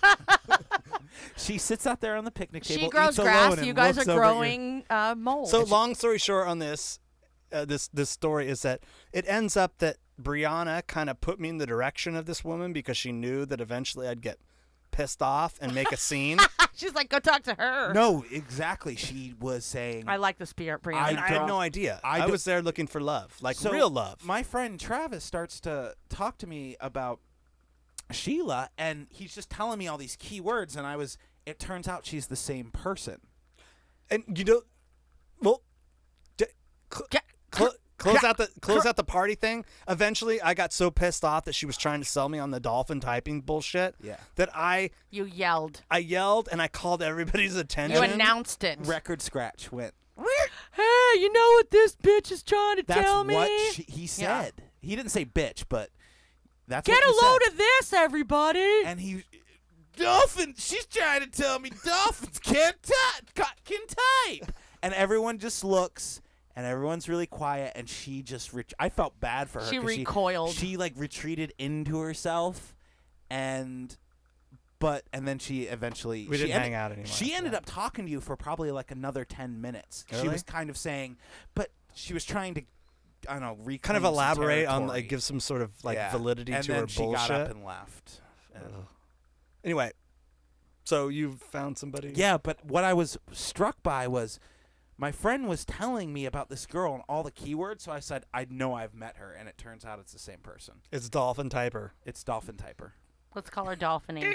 She sits out there on the picnic table. She grows eats alone grass. and You guys looks are over at your- growing uh, mold. So long story short on this, uh, this this story is that it ends up that Brianna kind of put me in the direction of this woman because she knew that eventually I'd get pissed off and make a scene. She's like, go talk to her. No, exactly. She was saying. I like the spirit, Brianna. And I had don't- no idea. I I, don't- was there looking for love, like So, real love. My friend Travis starts to talk to me about Sheila, and he's just telling me all these key words, and I was. It turns out she's the same person. And you know, well, d- cl- Ga- cl- close out the close out the party thing. Eventually, I got so pissed off that she was trying to sell me on the dolphin typing bullshit. Yeah. That I You yelled. I yelled and I called everybody's attention. You announced it. Record scratch went. Hey, you know what this bitch is trying to That's tell me? what she, he Yeah. said. He didn't say bitch, but that's Get what a he load said. of this, everybody. And he, dolphin. She's trying to tell me dolphins can't type. Can type. And everyone just looks, and everyone's really quiet. And she just, ret- I felt bad for her. She 'cause recoiled. She, she like retreated into herself, and. But and then she eventually We she didn't ended- hang out anymore She after ended that. up talking to you for probably like another ten minutes. She Really? was kind of saying, but she was trying to, I don't know, reclaim kind of some elaborate on, territory. like, give some sort of like Yeah. validity and to then her she bullshit. got up and left. And- Anyway, so you found somebody? yeah, but what I was struck by was my friend was telling me about this girl and all the keywords. So I said, I know I've met her, and it turns out it's the same person. It's dolphin typer. It's Dolphin Typer. Let's call her Dolphiny.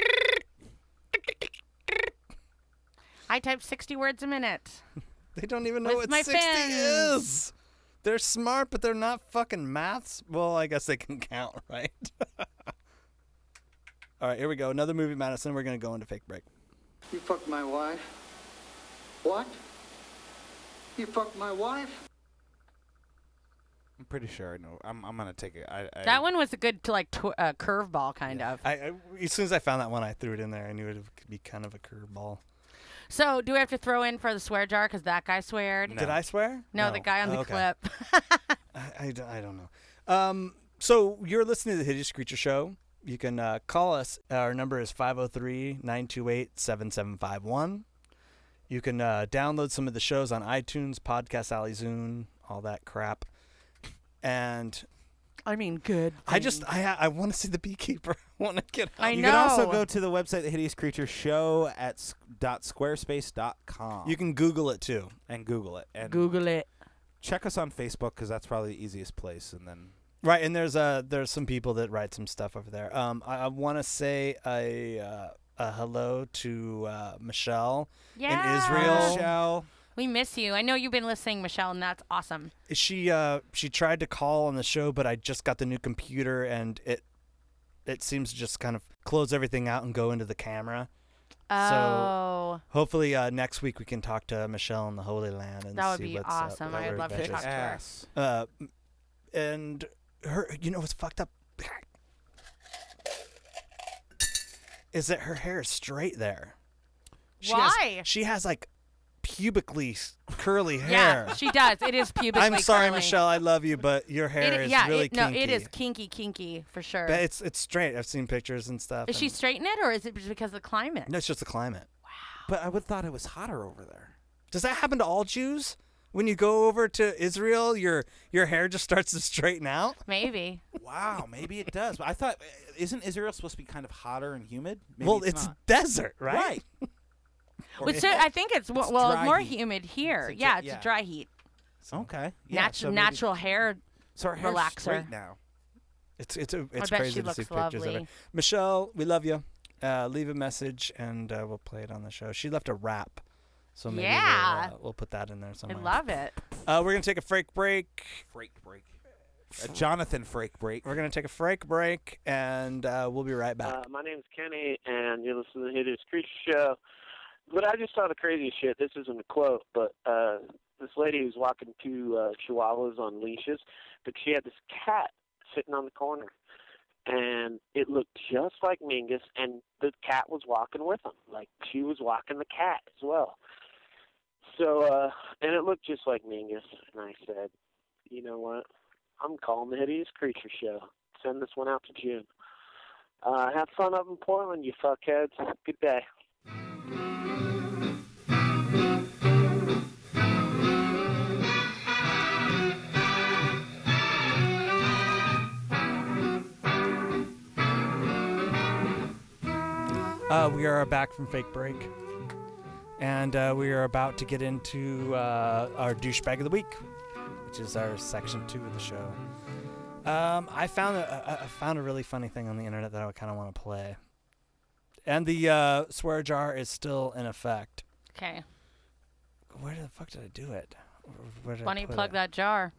I type sixty words a minute. They don't even know With what my sixty fins. is. They're smart, but they're not fucking maths. Well, I guess they can count, right? All right, here we go. Another movie, Madison. We're gonna go into fake break. You fucked my wife. What? You fucked my wife? I'm pretty sure I know. I'm, I'm gonna take it. I, I, That one was a good to like tw- uh, curveball kind of. I, I as soon as I found that one, I threw it in there. I knew it could be kind of a curveball. So do we have to throw in for the swear jar because that guy sweared? No. Did I swear? No, the guy on the Oh, okay. clip. I, I, don't- I don't know. Um, so you're listening to the Hideous Creature Show. You can uh, call us. Our number is five oh three, nine two eight, seven seven five one. You can uh, download some of the shows on iTunes, Podcast Alley, Zune, all that crap. And I mean, good. I just, thing. I I want to see the beekeeper. I want to get out. I You know. can also go to the website, The Hideous Creature Show, at s- dot squarespace dot com. You can Google it too. and Google it. And Google it. check us on Facebook because that's probably the easiest place. And then Right, and there's uh there's some people that write some stuff over there. Um, I, I want to say a uh, a hello to uh, Michelle Yeah. in Israel. Michelle. We miss you. I know you've been listening, Michelle, and that's awesome. She uh she tried to call on the show, but I just got the new computer and it it seems to just kind of close everything out and go into the camera. Oh, Hopefully uh, next week we can talk to Michelle in the Holy Land and That would see be what's awesome. Up with I would her love to adventures. talk to her. Ass. Uh, and her, you know what's fucked up is that her hair is straight there. She has- Why? she has like pubically s- curly hair. yeah, she does. It is pubically I'm sorry, curly. Michelle. I love you, but your hair It, is yeah, really it, no, kinky. it is kinky, kinky for sure. But it's it's straight. I've seen pictures and stuff. Is she and- straightening it, or is it just because of the climate? No, it's just the climate. But I would thought it was hotter over there. Does that happen to all Jews? When you go over to Israel, your your hair just starts to straighten out. Maybe. Wow, maybe it does. But I thought, isn't Israel supposed to be kind of hotter and humid? Maybe well, it's, it's not. desert, right? Right. Which so, I think it's, well, well dry more heat. humid here. It's a yeah, dry- it's yeah. a dry heat. Okay. Yeah, Natu- so maybe- natural hair. So her hair's relaxer. straight now. It's it's a, it's bet crazy she to looks see pictures of her. lovely. Michelle, we love you. Uh, leave a message and uh, we'll play it on the show. She left a rap, so maybe Yeah. we'll, uh, we'll put that in there I somewhere. love it. Uh, we're gonna take a freak break. Freak break. A Jonathan freak break. We're gonna take a freak break, and uh, we'll be right back. Uh, my name's Kenny, and you're listening to the Hideous Creature Show. But I just saw the craziest shit. This isn't a quote, but uh, this lady was walking two uh, chihuahuas on leashes, but she had this cat sitting on the corner. And it looked just like Mingus, and the cat was walking with him. Like, she was walking the cat as well. So, uh, and it looked just like Mingus. And I said, you know what? I'm calling the Hideous Creature Show. Send this one out to June. Uh, have fun up in Portland, you fuckheads. Good day. Uh, we are back from fake break, and uh, we are about to get into uh, our douchebag of the week, which is our section two of the show. Um, I found a, I found a really funny thing on the internet that I kind of want to play, and the uh, swear jar is still in effect. Okay. Where the fuck did I do it? Where did I Bunny, put plug it? that jar.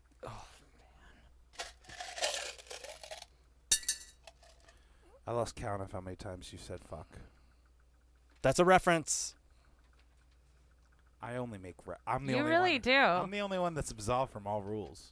I lost count of how many times you said fuck. That's a reference. I only make. Re- I'm the You only really one. do. I'm the only one that's absolved from all rules.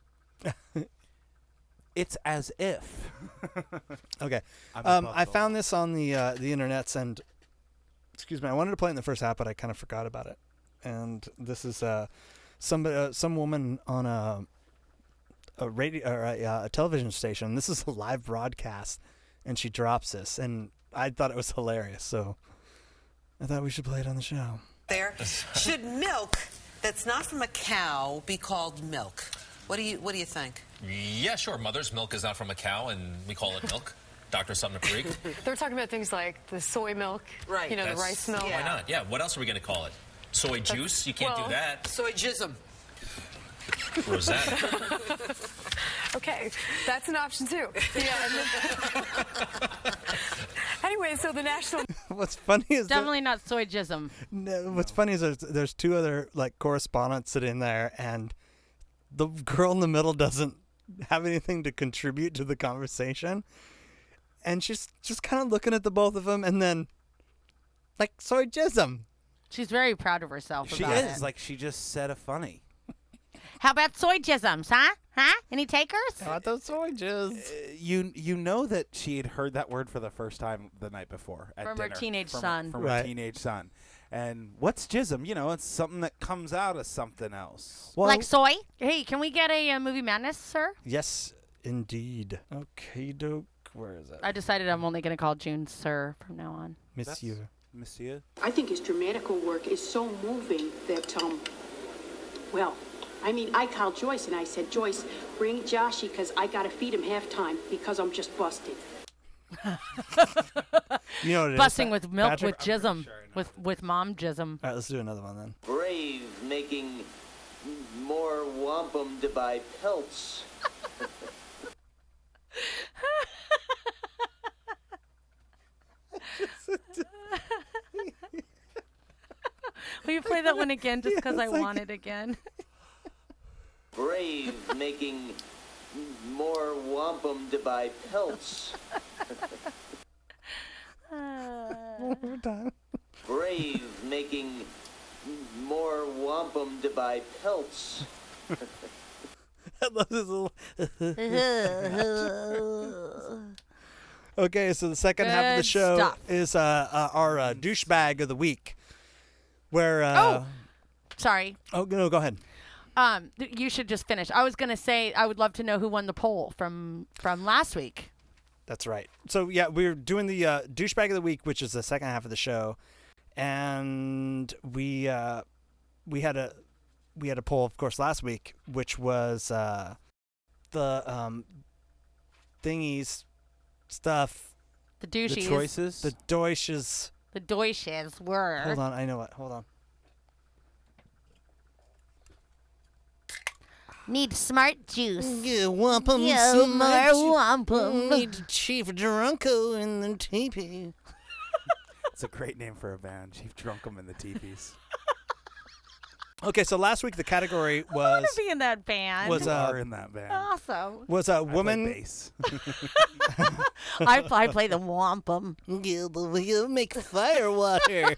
It's as if. Okay. I'm Um, above I the found law. this on the uh, the internets, and excuse me, I wanted to play it in the first half, but I kind of forgot about it. And this is uh, some uh, some woman on a a radio or a, uh, a television station. This is a live broadcast, and she drops this, and I thought it was hilarious. So I thought we should play it on the show. There should milk that's not from a cow be called milk? What do you What do you think? Yeah, sure. Mother's milk is not from a cow, and we call it milk. Doctor Sumner Freak. They're talking about things like the soy milk, Right. you know, That's- the rice milk. Why not? Yeah. What else are we going to call it? Soy juice? You can't well- do that. Soy jism. Rosetta. Okay, that's an option too. Yeah. and then- anyway, so the national. What's funny is that- Definitely not soy jism. No, what's funny is there's, there's two other like correspondents sitting there, and the girl in the middle doesn't have anything to contribute to the conversation, and she's just kind of looking at the both of them, and then like soy jism. She's very proud of herself She about is it. like she just said a funny. How about soy jisms, huh? Huh? Any takers? How about those soy jizz? Uh, you you know that she had heard that word for the first time the night before at From her dinner. teenage from, son. From Right. her teenage son. And what's jism? You know, it's something that comes out of something else. Well, Like soy? Hey, can we get a uh, movie madness, sir? yes, indeed. Okay, doke. Where is it? I decided I'm only going to call June sir from now on. Monsieur. Monsieur? I think his dramatical work is so moving that, um, well, I mean, I called Joyce and I said, Joyce, bring Joshy because I got to feed him halftime because I'm just busted. You know what it is, Busting Pa- with milk Patrick? with jism. With, with mom jism. All right, let's do another one then. Brave making more wampum to buy pelts. Will you play that one again just because Yes, I I want it again? Brave making more wampum to buy pelts. One more time. Brave making more wampum to buy pelts. I love this little. Okay, so the second half of the Good show stuff. is uh, uh, our uh, douchebag of the week, where. Uh, Oh. Sorry. Oh no, go ahead. Um, th- you should just finish. I was gonna say I would love to know who won the poll from from last week. That's right. So yeah, we're doing the uh, douchebag of the week, which is the second half of the show, and we uh, we had a we had a poll, of course, last week, which was uh, the um, thingies stuff. The douchies. The choices? The Deutsches. The Deutsches were. Hold on, I know what. Hold on. Need smart juice. Yeah, wampum Yeah, so more much. wampum. Need Chief Drunko in the teepee. It's a great name for a band, Chief Drunkum in the Teepees. Okay, so last week the category I want was to be in that band. was You uh, are in that band. awesome. was a I play woman. bass. I, I play the wampum. Yeah, the way you make fire water.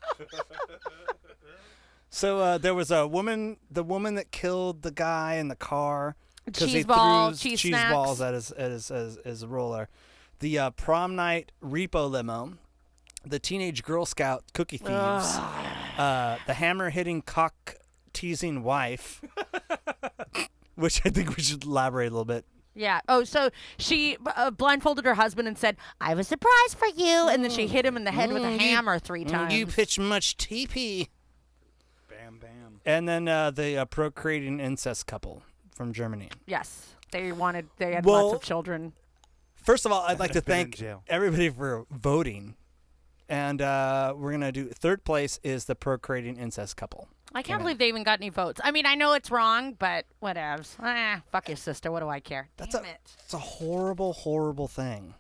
So uh, there was a woman, the woman that killed the guy in the car because he Cheese ball, threw cheese cheese snacks. balls at his at his, his, his roller. The uh, prom night repo limo, the teenage Girl Scout cookie thieves, uh, the hammer hitting cock teasing wife, which I think we should elaborate a little bit. Yeah. Oh, so she uh, blindfolded her husband and said, "I have a surprise for you," and then she hit him in the head with a Mm, you- hammer three times. You pitch much teepee. Bam, bam. And then uh, the uh, procreating incest couple from Germany. Yes, they wanted. They had Well, lots of children. First of all, I'd like to I've been in thank jail. everybody for voting. And uh, we're going to do third place is the procreating incest couple. I Came can't in. believe they even got any votes. I mean, I know it's wrong, but whatevs. Ah, fuck your sister. What do I care? That's Damn a, it. It's a horrible, horrible thing.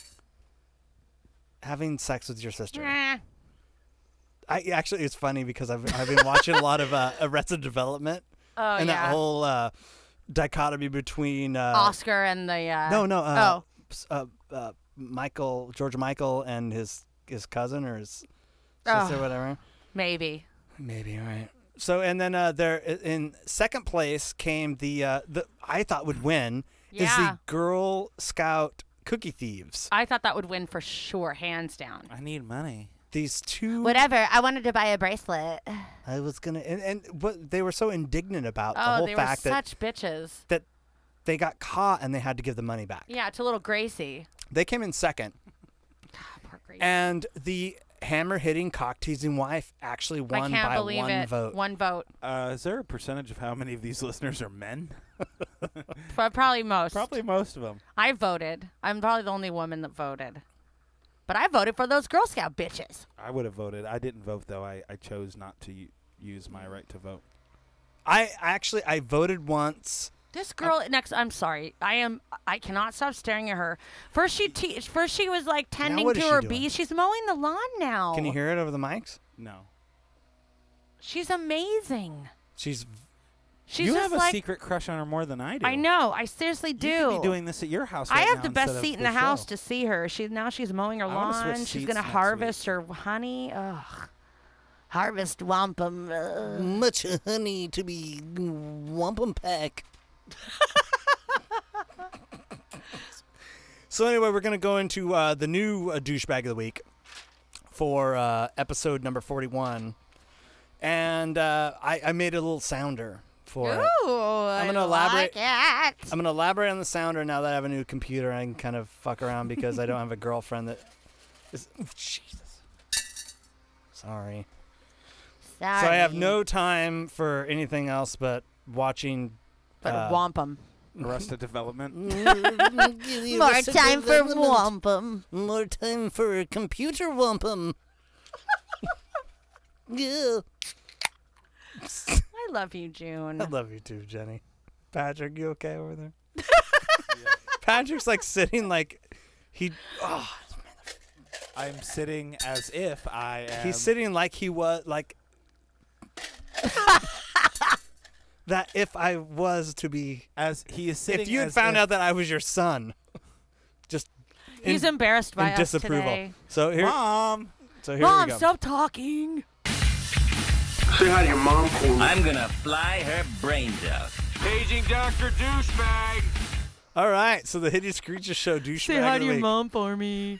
Having sex with your sister. Eh. I actually, it's funny because I've I've been watching a lot of uh, Arrested Development. Oh, and yeah. that whole uh, dichotomy between uh, Oscar and the. Uh, no, no. Uh, oh. s- uh, uh, Michael, George Michael, and his his cousin or his Oh. sister, whatever. Maybe. Maybe, right. So and then uh, there in second place came the uh, the I thought would win is Yeah. the Girl Scout cookie thieves. I thought that would win for sure, hands down. I need money. These two. Whatever. I wanted to buy a bracelet. I was gonna and, and what they were so indignant about the Oh, whole they were fact that such bitches. that they got caught and they had to give the money back. Yeah, it's a little Gracie. They came in second. Poor Gracie. And the hammer hitting cock teasing wife actually I won can't by believe one it. vote. One vote. Uh, is there a percentage of how many of these listeners are men? But probably most. Probably most of them. I voted. I'm probably the only woman that voted. But I voted for those Girl Scout bitches. I would have voted. I didn't vote though. I, I chose not to u- use my right to vote. I actually I voted once. This girl next. I'm sorry. I am. I cannot stop staring at her. First she te- first she was like tending what to is she her doing? bees. She's mowing the lawn now. Can you hear it over the mics? No. She's amazing. She's She's you just have a like, secret crush on her more than I do. I know. I seriously do. You could be doing this at your house. I right have now the best instead of seat in the the house show. to see her. She now she's mowing her I wanna switch lawn. She's seats gonna next harvest her honey. Ugh. Harvest wampum. Ugh. much honey to be wampum pack. So anyway, we're gonna go into uh, the new uh, douchebag of the week for uh, episode number forty-one, and uh, I, I made a little sounder for it. Ooh, I'm I gonna elaborate. like it. I'm gonna elaborate on the sounder now that I have a new computer. I can kind of fuck around because I don't have a girlfriend that is. Oh, Jesus. Sorry. Sorry. So I have no time for anything else but watching. But uh, wampum. Arrested Development. More time for wampum. More time for computer wampum. Yeah. I love you, June. I love you too, Jenny. Patrick, you okay over there? Patrick's like sitting like he. Oh, I'm sitting as if I am. he's sitting like he was like. That if I was to be as he is sitting. if you had as found if- out that I was your son, just He's in, embarrassed by in us disapproval. today. So here, Mom. So here Mom, we go. stop talking. Say hi to your mom for me. I'm gonna fly her brains out. Paging Doctor Douchebag. All right, so the Hideous Creature Show douchebag Say hi of to the your week. mom for me.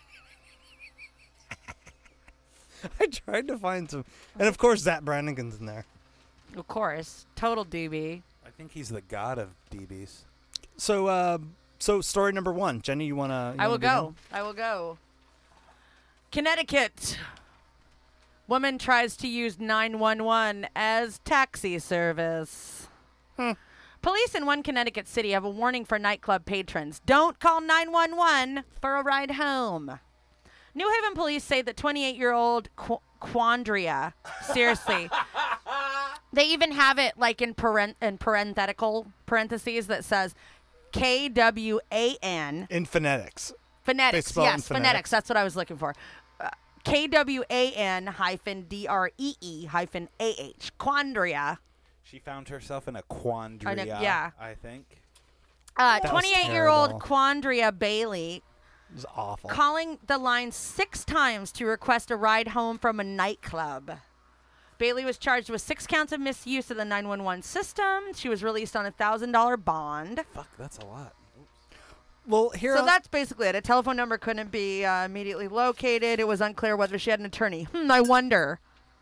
I tried to find some, and of course Zach Brannigan's in there. Of course, total D B. I think he's the god of D Bs. So, uh, so story number one, Jenny, you wanna? You I will wanna go. I will go. Connecticut. Woman tries to use nine one one as taxi service. Hmm. Police in one Connecticut city have a warning for nightclub patrons. Don't call nine one one for a ride home. New Haven police say that twenty-eight-year-old Qu- Quandria, seriously, they even have it like in, parent- in parenthetical parentheses that says K W A N. In phonetics. Phonetics, spell it in yes, phonetics. phonetics. That's what I was looking for. Uh, K W A N hyphen D R E E hyphen A H. Quandria. She found herself in a quandary. I know- yeah. I think. Uh, That was twenty-eight-year-old terrible. Quandria Bailey It was awful. calling the line six times to request a ride home from a nightclub. Bailey was charged with six counts of misuse of the nine one one system. She was released on a one thousand dollars bond. Fuck, that's a lot. Well, here So I'll- that's basically it. A telephone number couldn't be uh, immediately located. It was unclear whether she had an attorney. Hmm, I wonder.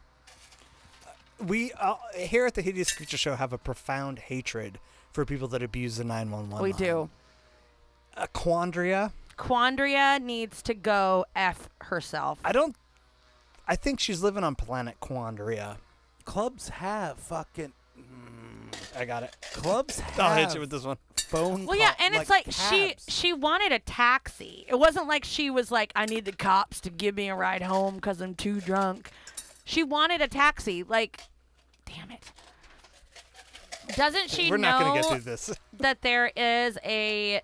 we uh, here at the Hideous Creature Show have a profound hatred for people that abuse the nine one one We line. do. A Quandria. Quandria needs to go F herself. I don't. I think she's living on planet Quandria. Clubs have fucking. I got it. Clubs have. I'll hit you with this one. Phone. Well, yeah, call- and it's like she cabs. she wanted a taxi. It wasn't like she was like, I need the cops to give me a ride home because I'm too drunk. She wanted a taxi. Like, damn it. Doesn't she We're know not gonna get through this. that there is a...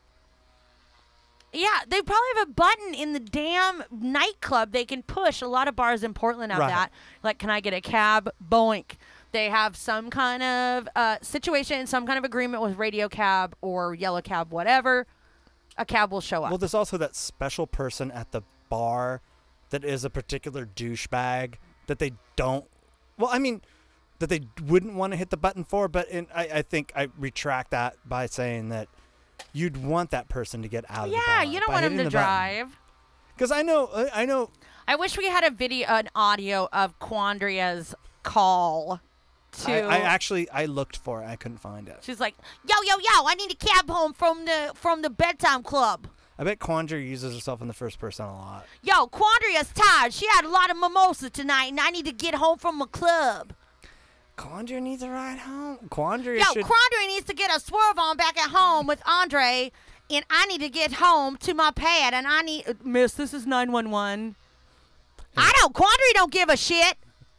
Yeah, they probably have a button in the damn nightclub they can push. A lot of bars in Portland have Right. that. Like, can I get a cab? Boink. They have some kind of uh, situation, some kind of agreement with Radio Cab or Yellow Cab, whatever. A cab will show up. Well, there's also that special person at the bar that is a particular douchebag that they don't. Well, I mean, that they wouldn't want to hit the button for, but in, I, I think I retract that by saying that you'd want that person to get out of the yeah, bar. you don't by want him hitting to the button. drive. Because I know, I I know. I wish we had a video, an audio of Quandria's call to. I, I actually I looked for it. I couldn't find it. She's like, yo, yo, yo! I need a cab home from the from the bedtime club. I bet Quandria uses herself in the first person a lot. Yo, Quandria's tired. She had a lot of mimosa tonight, and I need to get home from a club. Quandria needs a ride home. Quandria Yo, should. Quandria needs to get a swerve on back at home with Andre, and I need to get home to my pad, and I need... Uh, Miss, this is nine one one. I don't... Quandria don't give a shit.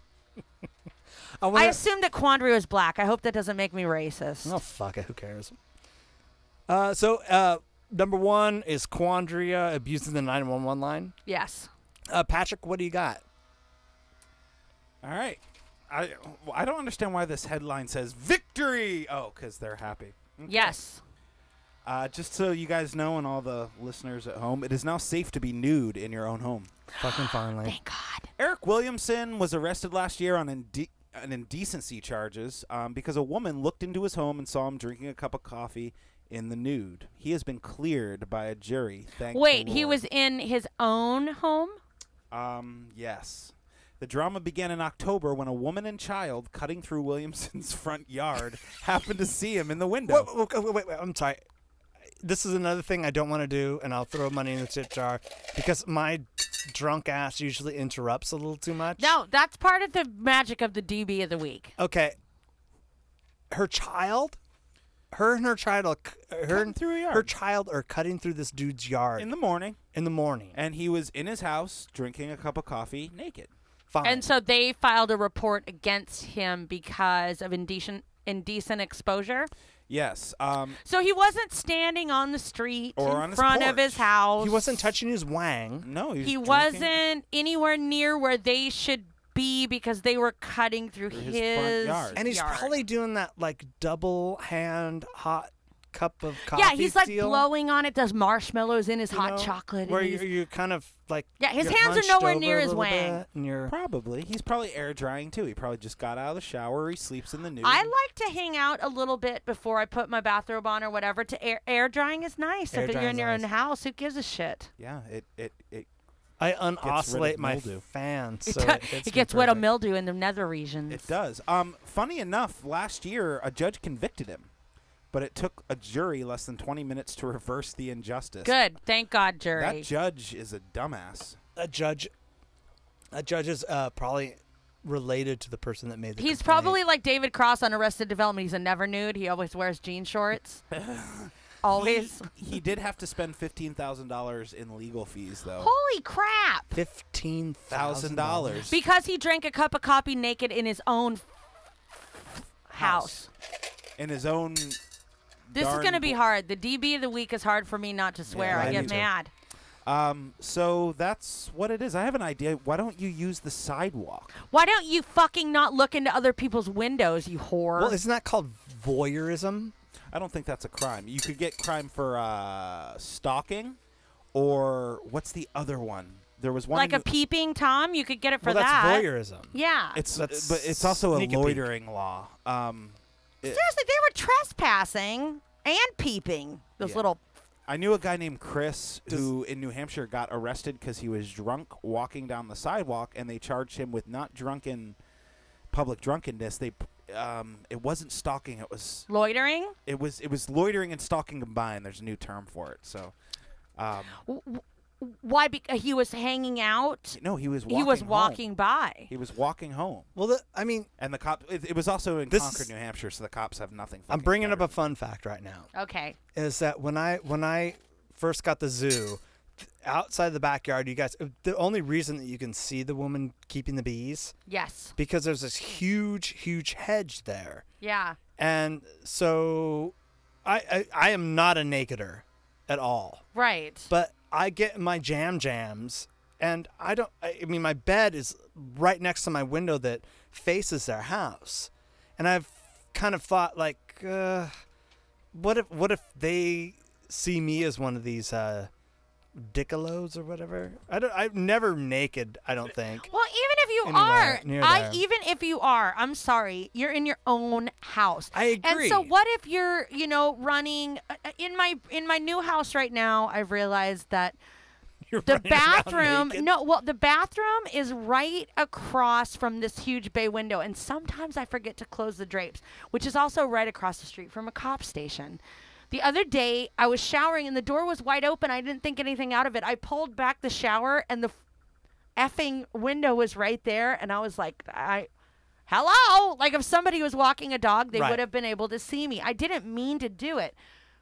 I, I wonder- assumed that Quandria was black. I hope that doesn't make me racist. Oh, fuck it. Who cares? Uh, so, uh, number one is Quandria abusing the nine one one line. Yes. Uh, Patrick, what do you got? All right. I I don't understand why this headline says victory. Oh, because they're happy. Okay. Yes. Uh, just so you guys know, and all the listeners at home, it is now safe to be nude in your own home. Fucking finally. Thank God. Eric Williamson was arrested last year on inde- an indecency charges um, because a woman looked into his home and saw him drinking a cup of coffee in the nude. He has been cleared by a jury. Thank the Wait, he Lord. was in his own home? Um, yes. The drama began in October when a woman and child cutting through Williamson's front yard happened to see him in the window. Wait, wait, wait, wait, I'm sorry. This is another thing I don't want to do, and I'll throw money in the tip jar because my drunk ass usually interrupts a little too much. No, that's part of the magic of the D B of the week. Okay. Her child, her and her child, are c- her Cutting and through a yard. her child are cutting through this dude's yard In the morning. in the morning. And he was in his house drinking a cup of coffee naked. Fine. And so they filed a report against him because of indecent indecent exposure. Yes. Um, So he wasn't standing on the street Or in on his front of porch. his house. he wasn't touching his wang. no, he was He drinking wasn't anywhere near where they should be because they were cutting through Through his his, front yard. And he's yard. probably doing that like double hand hot cup of coffee. Yeah, he's like deal, blowing on it, does marshmallows in his you hot know, chocolate. Where and you're, he's- you're kind of like Yeah, his you're hands are hunched nowhere over near a his little wang. bit, and you're Probably. He's probably air drying too. He probably just got out of the shower. Or he sleeps in the nude. I like to hang out a little bit before I put my bathrobe on or whatever. To air air drying is nice. Air if you're drying's in your own nice. house, who gives a shit? Yeah. It it it. I rid of unoscillate my mildew. fan, It, so do- it, hits it me gets wet of perfect. mildew in the nether regions. It does. Um, funny enough, last year a judge convicted him, but it took a jury less than twenty minutes to reverse the injustice. Good. Thank God, jury. That judge is a dumbass. A judge, a judge is uh, probably related to the person that made the He's complaint. probably like David Cross on Arrested Development. He's a never nude. He always wears jean shorts. always. He, he did have to spend fifteen thousand dollars in legal fees, though. Holy crap! Fifteen thousand dollars Because he drank a cup of coffee naked in his own house. in his own. This is going to be hard. The D B of the week is hard for me not to swear. Yeah, I me get too. mad. Um, so that's what it is. I have an idea. Why don't you use the sidewalk? Why don't you fucking not look into other people's windows, you whore? Well, isn't that called voyeurism? I don't think that's a crime. You could get crime for uh, stalking, or what's the other one? There was one like in a New- peeping Tom, you could get it for well, that. that's voyeurism. Yeah. It's That's but it's also a sneak a peek. loitering law. Um, it- Seriously, they were trespassing and peeping. Those Yeah. little. I knew a guy named Chris who in New Hampshire got arrested because he was drunk walking down the sidewalk, and they charged him with not drunken public drunkenness. They um, it wasn't stalking. It was Loitering? It was it was loitering and stalking combined. There's a new term for it. So, um, W- w- Why? Because he was hanging out. no, he was walking He was home. walking by. He was walking home. Well, the, I mean, and the cop. It, it was also in This Concord, is- New Hampshire, so the cops have nothing. I'm fucking bringing better up a fun fact right now. Okay. Is that when I when I first got the zoo, outside the backyard, you guys, the only reason that you can see the woman keeping the bees, Yes. because there's this huge, huge hedge there, Yeah. and so I I, I am not a nakeder at all, Right. but I get my jam jams, and I don't. I, I mean, my bed is right next to my window that faces their house, and I've kind of thought like, uh, what if what if they see me as one of these uh, dickolos or whatever? I don't. I'm never naked. I don't think. Well, even if you Anywhere are, near I there. even if you are, I'm sorry, you're in your own house. I And agree. so, what if you're, you know, running uh, uh, in my in my new house right now? I've realized that You're the running around bathroom. naked? No, well, the bathroom is right across from this huge bay window, and sometimes I forget to close the drapes, which is also right across the street from a cop station. The other day, I was showering and the door was wide open. I didn't think anything out of it. I pulled back the shower and the effing window was right there, and I was like, I, hello? Like if somebody was walking a dog, they Right. would have been able to see me. I didn't mean to do it.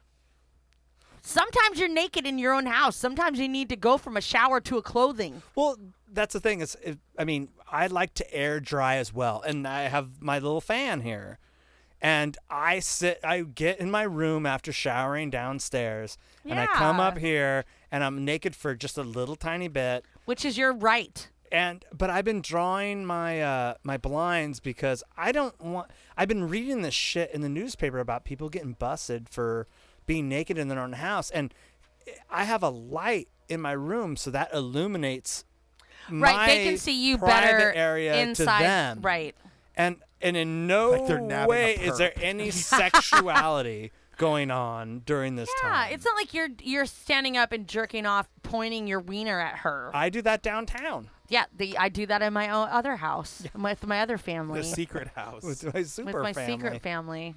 Sometimes you're naked in your own house. Sometimes you need to go from a shower to a clothing. Well, that's the thing. Is it, I mean, I like to air dry as well, and I have my little fan here, and I sit. I get in my room after showering downstairs, and I come Yeah. up here, and I'm naked for just a little tiny bit. Which is your right. And but I've been drawing my uh, my blinds because I don't want. I've been reading this shit in the newspaper about people getting busted for being naked in their own house, and I have a light in my room, so that illuminates Right, my they can see you private better area inside. to them. Right. And and in no Like they're nabbing a way is there perp. any sexuality going on during this Yeah, time. it's not like you're you're standing up and jerking off, pointing your wiener at her. I do that downtown. Yeah, the I do that in my own other house with my other family. The secret house. With my super with my family. secret family.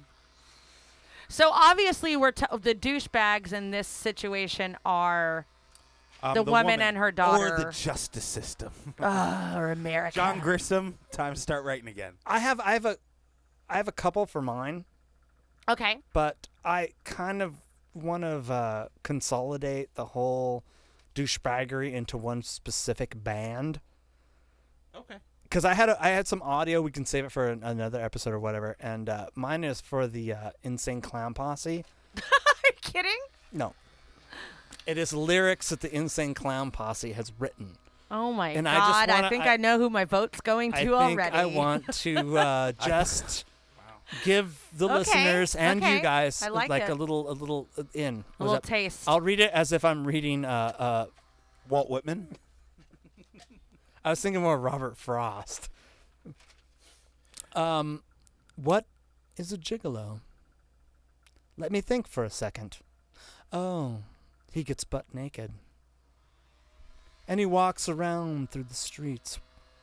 So obviously, we're t- the douchebags in this situation are Um, the, woman, and her daughter, Or the justice system. Ugh, or America. John Grissom, time to start writing again. I have I have a I have a couple for mine, Okay. but I kind of want to uh, consolidate the whole douchebaggery into one specific band. Okay. Because I had a, I had some audio. We can save it for an, another episode or whatever. And uh, mine is for the uh, Insane Clown Posse. Are you kidding? No. It is lyrics that the Insane Clown Posse has written. Oh my And God! I just I wanna- think I- I, know who my vote's going to I think already. I want to uh, just give the Okay, listeners and okay. you guys I like like it. a little a little uh, in A Was little that- taste. I'll read it as if I'm reading uh, uh, Walt Whitman. I was thinking more Robert Frost. Um, what is a gigolo? Let me think for a second. Oh, he gets butt naked. And he walks around through the streets,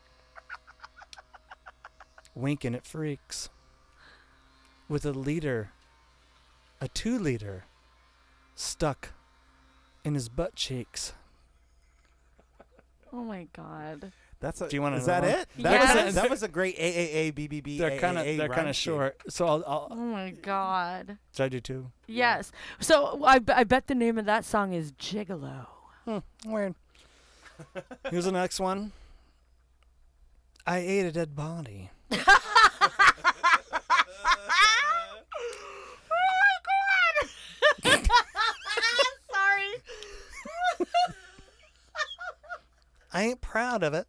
winking at freaks. With a liter, a two liter, stuck in his butt cheeks. Oh my God! That's a, Do you want to is know that one? it? That, Yes. was a, that was a great A A A B B B. They're kind of they're kind of short. So I'll, I'll Oh my God. should I do two? Yes. So I, b- I bet the name of that song is Gigolo. Hmm, weird. Here's the next one. I ate a dead body. Sorry. I ain't proud of it.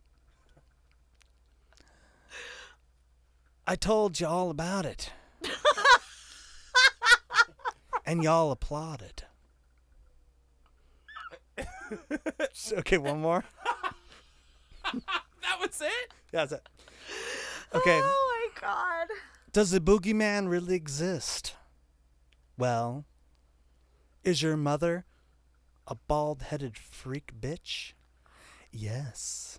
I told you all about it. And y'all applauded. Okay, one more. That was it? Yeah, that's it. Okay. Oh my God. Does the boogeyman really exist? Well, is your mother a bald-headed freak bitch? Yes.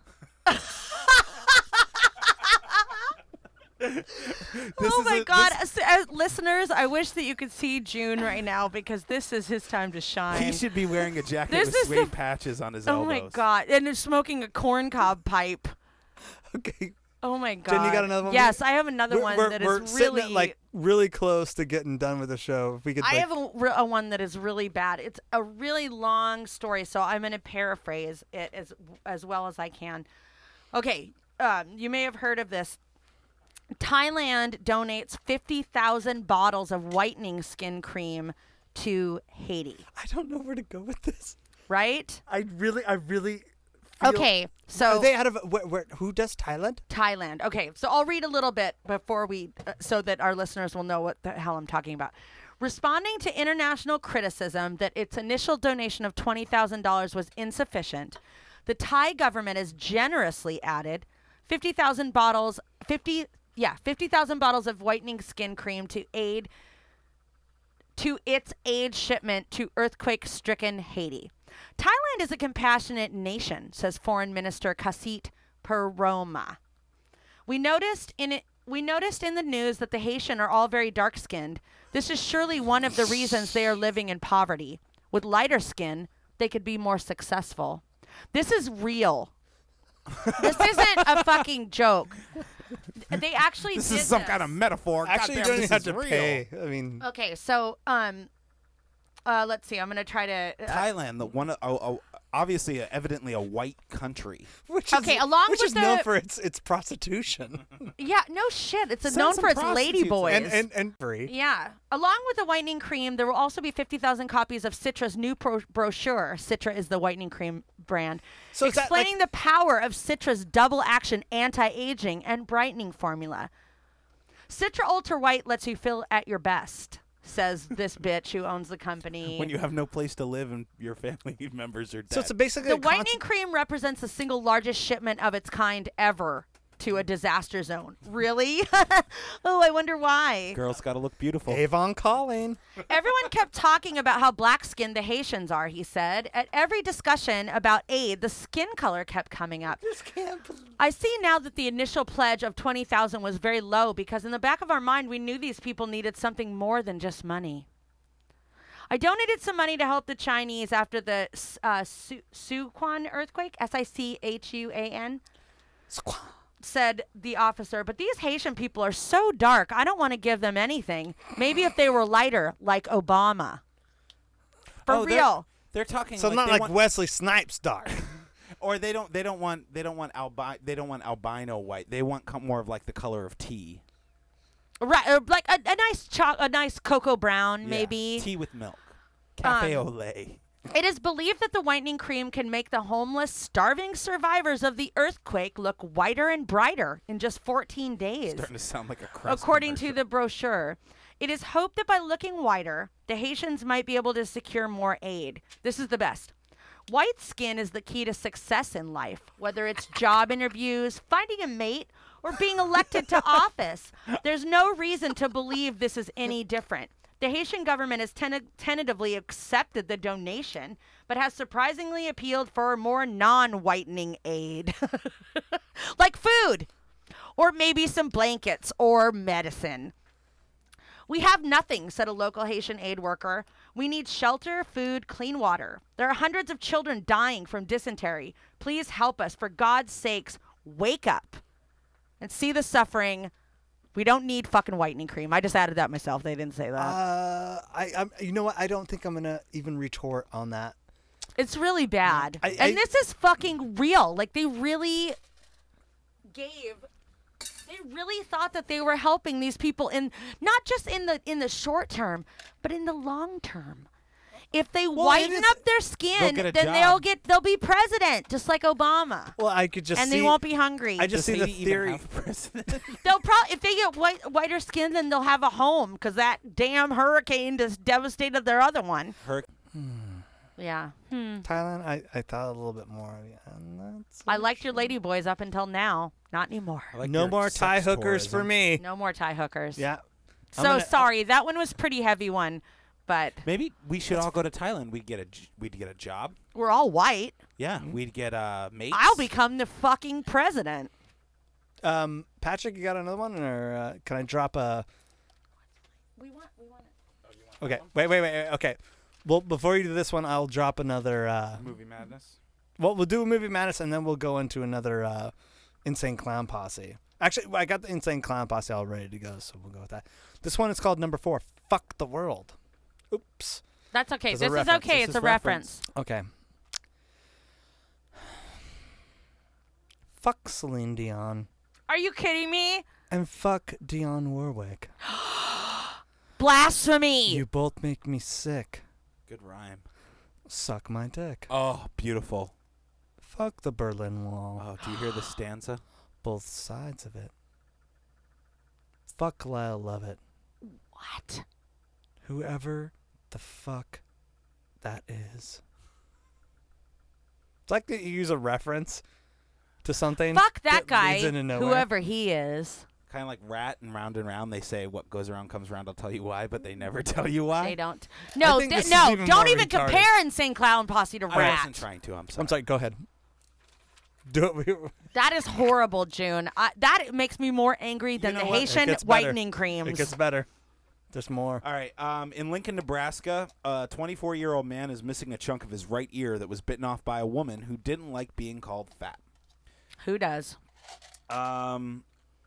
Oh my God. As, as listeners, I wish that you could see June right now because this is his time to shine. He should be wearing a jacket This with is suede the- patches on his Oh elbows. my God. And he's smoking a corncob pipe. Okay. Oh my God. Jen, you got another one? Yes, I have another We're, one we're, that we're is sitting really. at, like really close to getting done with the show. If we could, I like, have a, re- a one that is really bad. It's a really long story, so I'm going to paraphrase it as as well as I can. Okay, um, you may have heard of this. Thailand donates fifty thousand bottles of whitening skin cream to Haiti. I don't know where to go with this. Right? I really, I really. Feel, Okay, so are they out of where, where? Who does Thailand? Thailand. Okay, so I'll read a little bit before we, uh, so that our listeners will know what the hell I'm talking about. Responding to international criticism that its initial donation of twenty thousand dollars was insufficient, the Thai government has generously added fifty thousand bottles, fifty, yeah, fifty thousand bottles of whitening skin cream to aid to its aid shipment to earthquake-stricken Haiti. Thailand is a compassionate nation, says Foreign Minister Kasit Paroma. We noticed in it, we noticed in the news that the Haitian are all very dark-skinned. This is surely one of the reasons they are living in poverty. With lighter skin, they could be more successful. This is real. This isn't a fucking joke. They actually This did is some this. kind of metaphor. Actually, you Goddamn, don't this even have is to real. pay. I mean, Okay, so um, uh, let's see. I'm gonna try to. Uh, Thailand, the one, uh, uh, obviously, uh, evidently a white country. which Okay, is, along which with is known the- for its its prostitution yeah, no shit. It's Send known some for its prostitutes lady boys. and and and free. Yeah. Along with the whitening cream, there will also be fifty thousand copies of Citra's new pro- brochure. Citra is the whitening cream brand. So is that, explaining the power of Citra's double action anti-aging and brightening formula. Citra Ultra White lets you feel at your best, says this bitch who owns the company. When you have no place to live and your family members are dead. So it's a basically the a con- whitening cream represents the single largest shipment of its kind ever to a disaster zone. Really? Oh, I wonder why. Girls got to look beautiful. Avon calling. Everyone kept talking about how black-skinned the Haitians are, he said. At every discussion about aid, the skin color kept coming up. I see now that the initial pledge of twenty thousand was very low because in the back of our mind, we knew these people needed something more than just money. I donated some money to help the Chinese after the uh, Su- Sichuan earthquake, S I C H U A N. Said the officer, but these Haitian people are so dark, I don't want to give them anything. Maybe if they were lighter, like Obama. For Oh, they're- real. They're talking So like not they like want, Wesley Snipes dark. or they don't they don't want they don't want albi they don't want albino white. They want co- more of like the color of tea. Right, or like a, a nice cho- a nice cocoa brown, Yeah, maybe. tea with milk. Cafe Um, au lait. It is believed that the whitening cream can make the homeless, starving survivors of the earthquake look whiter and brighter in just fourteen days. Starting to sound like a crust According to the brochure, it is hoped that by looking whiter, the Haitians might be able to secure more aid. This is the best. White skin is the key to success in life, whether it's job interviews, finding a mate, or being elected to office. There's no reason to believe this is any different. The Haitian government has ten- tentatively accepted the donation, but has surprisingly appealed for more non-whitening aid, like food, or maybe some blankets or medicine. We have nothing, said a local Haitian aid worker. We need shelter, food, clean water. There are hundreds of children dying from dysentery. Please help us. For God's sakes, wake up and see the suffering. We don't need fucking whitening cream. I just added that myself. They didn't say that. Uh, I, I'm, you know what? I don't think I'm gonna even retort on that. It's really bad. I, and I, this is fucking real. Like, they really gave... They really thought that they were helping these people in... Not just in the in the short term, but in the long term. If they Well, whiten it is- up their skin, They'll get a then job. they'll get they'll be president, just like Obama. Well, I could just and see, they won't be hungry. I just Does see the Haiti even theory. have a president? They'll probably if they get white, whiter skin, then they'll have a home because that damn hurricane just devastated their other one. Hur- Yeah. Hmm. Thailand, I, I thought a little bit more of you. And that's I liked your lady boys up until now. Not anymore. I like no your more sex Thai hookers for tourism. me. No more Thai hookers. Yeah. So I'm gonna- sorry, that one was pretty heavy one, but Maybe we should all go to Thailand. We'd get a j- we'd get a job. we're all white. Yeah, we'd get uh mates. I'll become the fucking president. Um, Patrick, you got another one, or uh, can I drop a? We want. We want. Okay, wait, wait, wait. Okay, well, before you do this one, I'll drop another. Uh, movie madness. well, we'll do a movie madness, and then we'll go into another uh, insane clown posse. Actually, I got the insane clown posse all ready to go, so we'll go with that. This one is called number four. Fuck the world. Oops. That's okay. There's a This is reference. okay. This it's is a reference. Okay. Fuck Celine Dion. Are you kidding me? And fuck Dionne Warwick. Blasphemy. You both make me sick. Good rhyme. Suck my dick. Oh, beautiful. Fuck the Berlin Wall. Oh, do you hear the stanza? Both sides of it. Fuck Lyle Lovett. What? Whoever the fuck that is. It's like that you use a reference to something. Fuck that leads guy, into nowhere. whoever he is. Kind of like Rat and Round and Round. They say what goes around comes around. I'll tell you why, but they never tell you why. They don't. No, think th- this is no. even Don't more even retarded. compare Insane Clown Posse to I Rat. wasn't trying to. I'm sorry. I'm sorry. Go ahead. Do it. That is horrible, June. I, that makes me more angry than know the what? It Haitian gets better. whitening creams. It gets better. There's more. All right. Um, in Lincoln, Nebraska, a twenty-four-year-old man is missing a chunk of his right ear that was bitten off by a woman who didn't like being called fat. Who does? Um,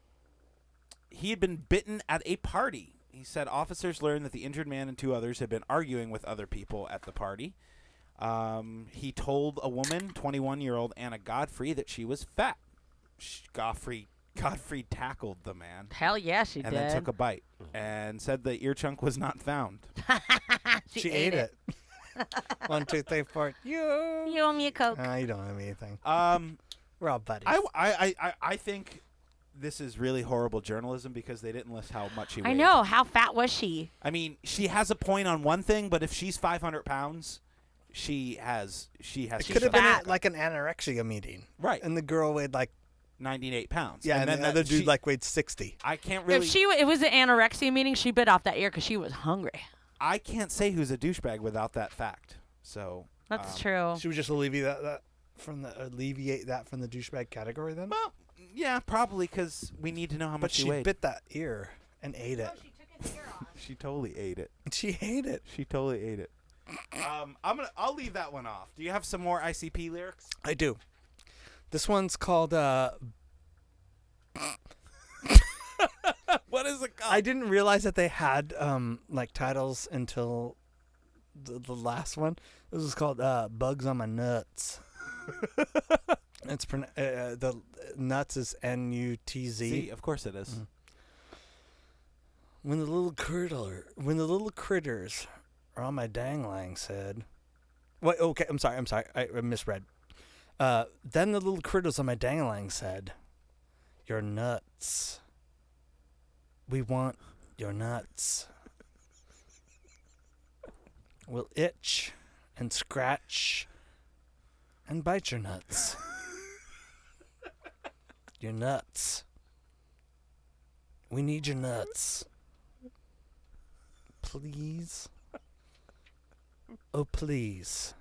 he had been bitten at a party. He said officers learned that the injured man and two others had been arguing with other people at the party. Um, he told a woman, twenty-one-year-old Anna Godfrey, that she was fat. She, Godfrey Godfrey tackled the man. Hell yeah, she and did. then took a bite and said the ear chunk was not found. she, She ate, ate it. One, two, three, four. You. You owe me a Coke. Ah, you don't have anything. Um, We're all buddies. I, I, I, I think this is really horrible journalism because they didn't list how much she weighed. I know. How fat was she? I mean, she has a point on one thing, but if she's five hundred pounds, she has she has It to could have show been that. a, like an anorexia meeting. Right. And the girl weighed like ninety-eight pounds. yeah, and, then the other that- dude she- like weighed sixty. I can't really. If she w- it was an anorexia meeting, she bit off that ear because she was hungry. I can't say who's a douchebag without that fact. So That's um, true. Should we just alleviate that, that from the alleviate that from the douchebag category then? Well, yeah, probably because we need to know how But much she she weighed. bit that ear and ate it. She totally ate it. She ate it. She totally ate it. Um, I'm gonna. I'll leave that one off. Do you have some more I C P lyrics? I do. This one's called. Uh, What is it called? I didn't realize that they had um, like titles until the, the last one. This is called uh, "Bugs on My Nuts." It's pron- uh, the nuts is N U T Z. See, of course it is. Mm. When the little critter, when the little critters are on my danglang's head. Wait, okay, I'm sorry, I'm sorry, I, I misread. Uh, then the little critters on my danglang's head. You're nuts. We want your nuts. We'll itch and scratch and bite your nuts. Your nuts. We need your nuts. Please. Oh, please.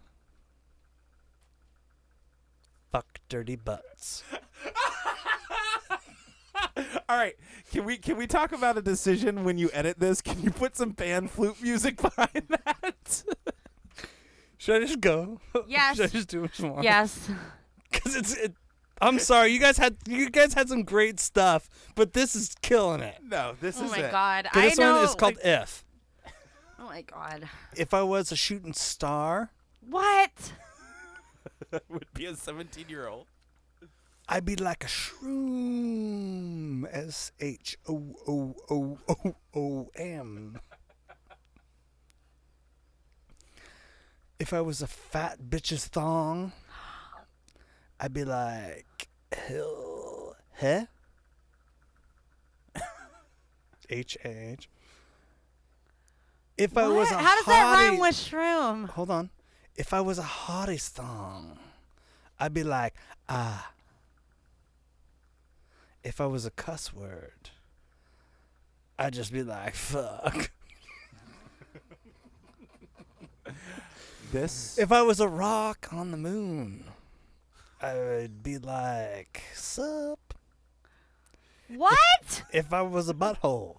Fuck dirty butts. All right, can we can we talk about a decision when you edit this? Can you put some pan flute music behind that? Should I just go? Yes. Should I just do some more? Yes. Because it's. It, I'm sorry, you guys had you guys had some great stuff, but this is killing it. No, this Oh is my it. God. Okay, I this know. one is called like- If. Oh my God. If I was a shooting star, What? That would be a seventeen-year-old. I'd be like a shroom. S H O O O O O M. If I was a fat bitch's thong, I'd be like, hell, huh? H A H. If I was a What? How does that rhyme hottie- with shroom? Hold on. If I was a hottie's thong, I'd be like, ah. If I was a cuss word, I'd just be like, fuck. This. If I was a rock on the moon, I would be like, sup. What? If I was a butthole,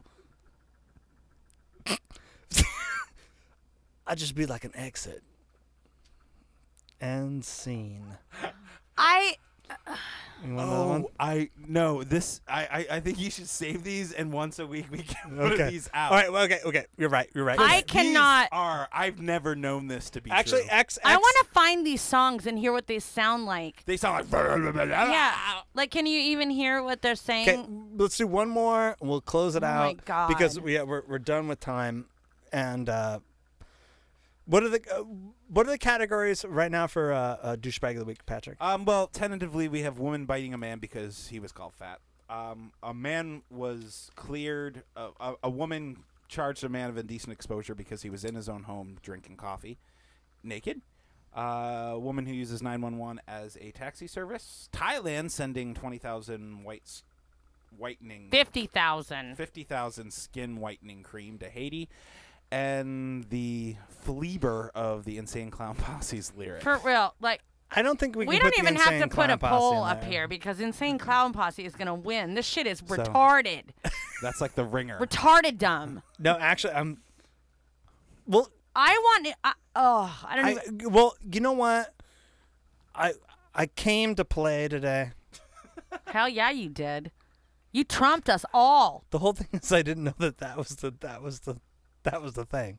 I'd just be like an exit. And scene. I. You want another one? Oh, I no. This I, I I think you should save these, and once a week we can put Okay. these out. All right. Well, okay. Okay. You're right. You're right. I You're right. cannot. These are I've never known this to be Actually, true. X. I X- want to find these songs and hear what they sound like. They sound like. Blah, blah, blah, blah. Yeah. Like, can you even hear what they're saying? Okay, let's do one more. We'll close it Oh my out God. because we we're we're done with time. And uh, what are the uh, what are the categories right now for uh, uh, douchebag of the week, Patrick? Um. Well, tentatively we have woman biting a man because he was called fat. Um. A man was cleared. Uh, a, a woman charged a man of indecent exposure because he was in his own home drinking coffee, naked. Uh, a woman who uses nine one one as a taxi service. Thailand sending twenty thousand whites whitening Fifty thousand. fifty thousand skin whitening cream to Haiti, and the Fleeber of the Insane Clown Posse's lyric. For real, like. I don't think we. We can don't put the even have to Insane put a Clown Posse poll in up there. here because Insane Clown Posse is gonna win. This shit is So- retarded. That's like the ringer. Retarded dumb. No, actually, I'm. Well, I want it. I, oh, I don't I, even. well, you know what? I I came to play today. Hell yeah, you did. You trumped us all. The whole thing is I didn't know that that was the that was the that was the thing.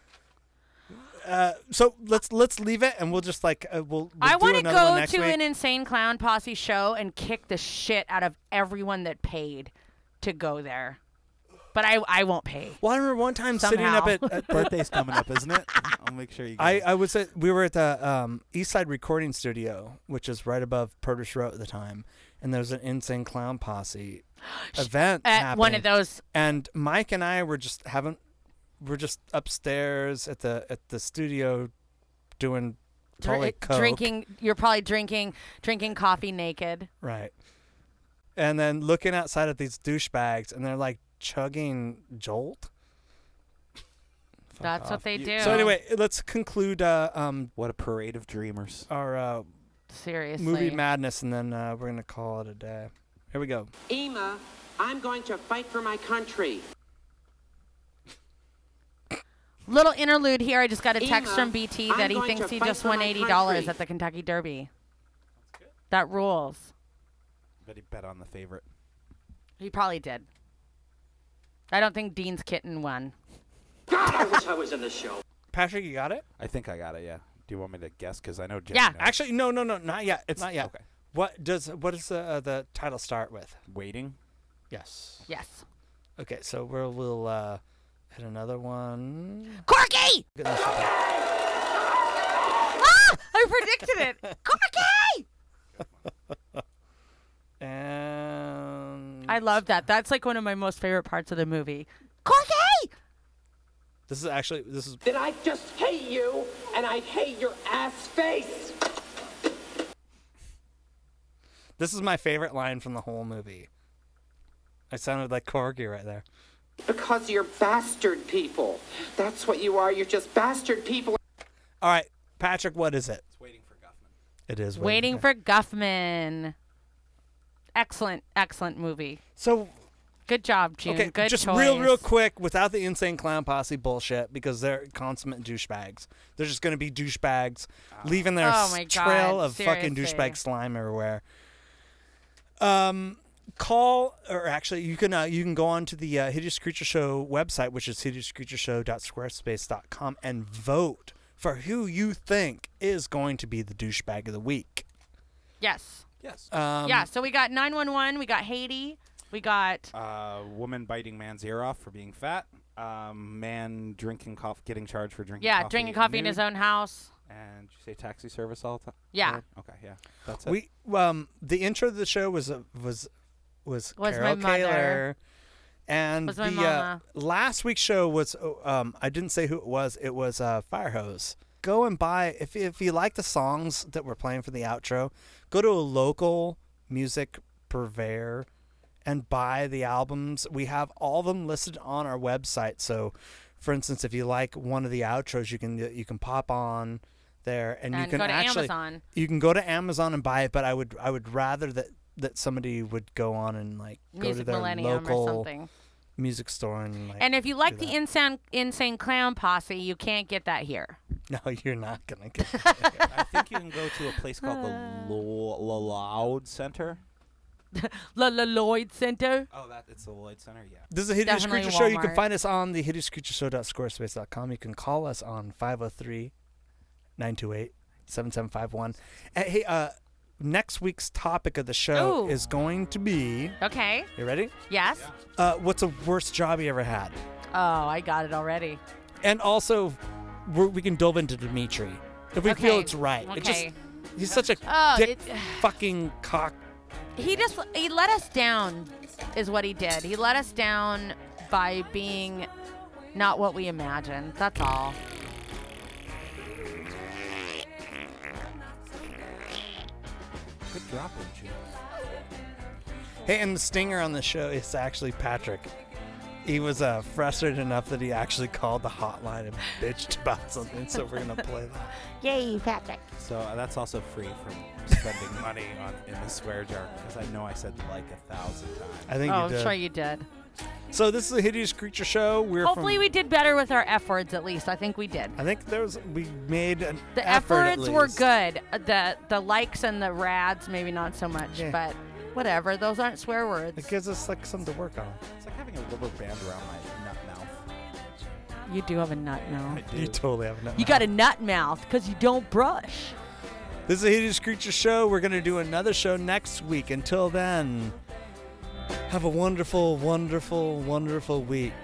Uh, so let's let's leave it and we'll just like uh, we'll, we'll I want to go to an Insane Clown Posse show and kick the shit out of everyone that paid to go there. But I I won't pay. Well, I remember one time sitting Somehow. up at, at Birthday's coming up, isn't it? I'll make sure you. Go. I, I was at we were at the um, East Side Recording Studio, which is right above Purtis Road at the time, and there was an Insane Clown Posse event At happening. one of those. And Mike and I were just having, we're just upstairs at the at the studio, doing probably Dr- coke. drinking. You're probably drinking drinking coffee naked. Right. And then looking outside at these douchebags, and they're like chugging Jolt. Fuck That's what off. they do. So anyway, let's conclude. Uh, um, what a parade of dreamers. Our uh, seriously movie madness, and then uh, we're gonna call it a day. Here we go. Ema, I'm going to fight for my country. Little interlude here. I just got a text Ema, from B T I'm that he going thinks to he fight just for won my eighty dollars country. at the Kentucky Derby. That rules. But he bet on the favorite. He probably did. I don't think Dean's Kitten won. God, I wish I was in the show. Patrick, you got it? I think I got it. Yeah. Do you want me to guess? Because I know. Jenny Yeah. knows. Actually, no, no, no, not yet. It's not yet. Okay. What does what does the uh, the title start with? Waiting. Yes. Yes. Okay, so we'll we'll uh, hit another one. Corky! Get this shit done. Ah! I predicted it. Corky! And I love that. That's like one of my most favorite parts of the movie. Corky! this is actually this is That I just hate you, and I hate your ass face. this is my favorite line from the whole movie. I sounded like Corky right there. Because you're bastard people. That's what you are. You're just bastard people. All right, Patrick, what is it? It's Waiting for Guffman. It is Waiting for Guffman. Excellent, excellent movie. So good job, June. Okay, Good just choice. real, real quick, without the Insane Clown Posse bullshit, because they're consummate douchebags. They're just going to be douchebags, leaving their Oh s- my trail God, of fucking seriously. douchebag slime everywhere. Um, call, or actually, you can uh, you can go on to the uh, Hideous Creature Show website, which is hideous creature show dot squarespace dot com, and vote for who you think is going to be the douchebag of the week. Yes. Yes. Um, yeah. So we got nine one one. We got Haiti. We got uh, woman biting man's ear off for being fat. Um, man drinking coffee, getting charged for drinking. yeah, coffee drinking coffee in nude. his own house. And did you say taxi service all the time? Yeah. Okay. Yeah. That's it. We um the intro of the show was uh, was was, Was Carol my mother. Kaler, and Was my the mama. Uh, last week's show was uh, um I didn't say who it was. It was uh, Firehose. Go and buy if if you like the songs that we're playing for the outro. Go to a local music purveyor and buy the albums. We have all of them listed on our website. So, for instance, if you like one of the outros, you can you can pop on there and, you And can go to actually Amazon. you can go to Amazon and buy it. But I would I would rather that that somebody would go on and like go Music to their Millennium or local something. music store and like. And if you like do the that. insane insane clown posse, you can't get that here. No, you're not gonna get. I think you can go to a place called the Lo- Lo- Loud Center. La La Lloyd Center. Oh, that it's the Lloyd Center. Yeah. This is a Hideous Definitely Creature Show. You can Walmart. find us on the hideous creature show dot squarespace dot com. You can call us on five oh three, nine two eight, seven seven five one. And hey, uh, next week's topic of the show Ooh. is going to be. Okay. You ready? Yes. Uh, what's the worst job you ever had? Oh, I got it already. And also, we're, we can delve into Dimitri if we feel Okay. it's right. It just, Okay. he's such a Oh, dick it- fucking cock. He just he let us down, is what he did. He let us down by being not what we imagined. That's all. Good drop, didn't you? Hey, and the stinger on the show is actually Patrick. He was uh, frustrated enough that he actually called the hotline and bitched about something, so we're going to play that. Yay, Patrick. So uh, that's also free from spending money on in the swear jar because I know I said like a thousand times. I think Oh, you I'm did. sure you did. So this is the Hideous Creature Show. We're Hopefully from, we did better with our F words at least. I think we did. I think there was we made an The F effort at words were least. good. Uh, The the likes and the rads maybe not so much, Yeah. but whatever. Those aren't swear words. It gives us like something to work on. It's like having a rubber band around my nut mouth. You do have a nut mouth. I do. You totally have no. You got a nut mouth because you don't brush. This is the Hideous Creature Show. We're going to do another show next week. Until then, have a wonderful, wonderful, wonderful week.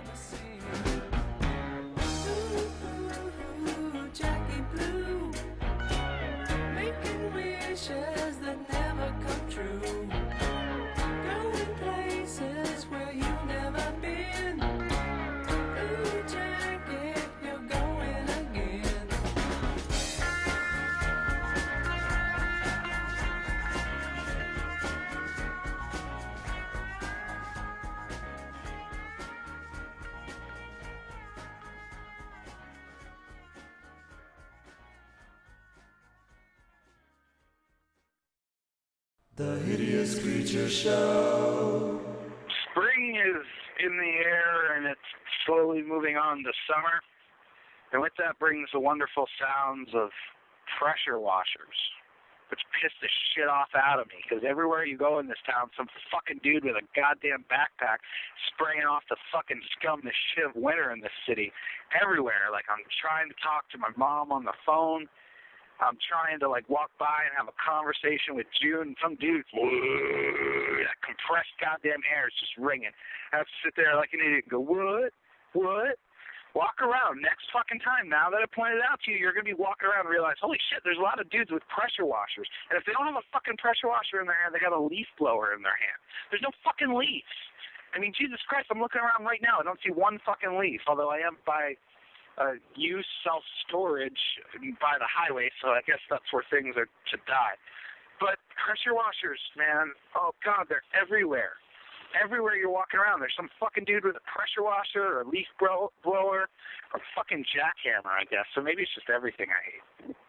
The Hideous Creature Show. Spring is in the air and it's slowly moving on to summer. And with that brings the wonderful sounds of pressure washers, which piss the shit off out of me. Because everywhere you go in this town, some fucking dude with a goddamn backpack spraying off the fucking scum, the shit of winter in this city. Everywhere. Like, I'm trying to talk to my mom on the phone. I'm trying to, like, walk by and have a conversation with June, and some dude, that compressed goddamn air is just ringing. I have to sit there like an idiot and go, what? What? Walk around. Next fucking time, now that I pointed it out to you, you're going to be walking around and realize, holy shit, there's a lot of dudes with pressure washers. And if they don't have a fucking pressure washer in their hand, they got a leaf blower in their hand. There's no fucking leaves. I mean, Jesus Christ, I'm looking around right now. I don't see one fucking leaf, although I am by uh, used self-storage by the highway, so I guess that's where things are to die. But pressure washers, man, oh, God, they're everywhere. Everywhere you're walking around, there's some fucking dude with a pressure washer or a leaf blower or a fucking jackhammer, I guess. So maybe it's just everything I hate.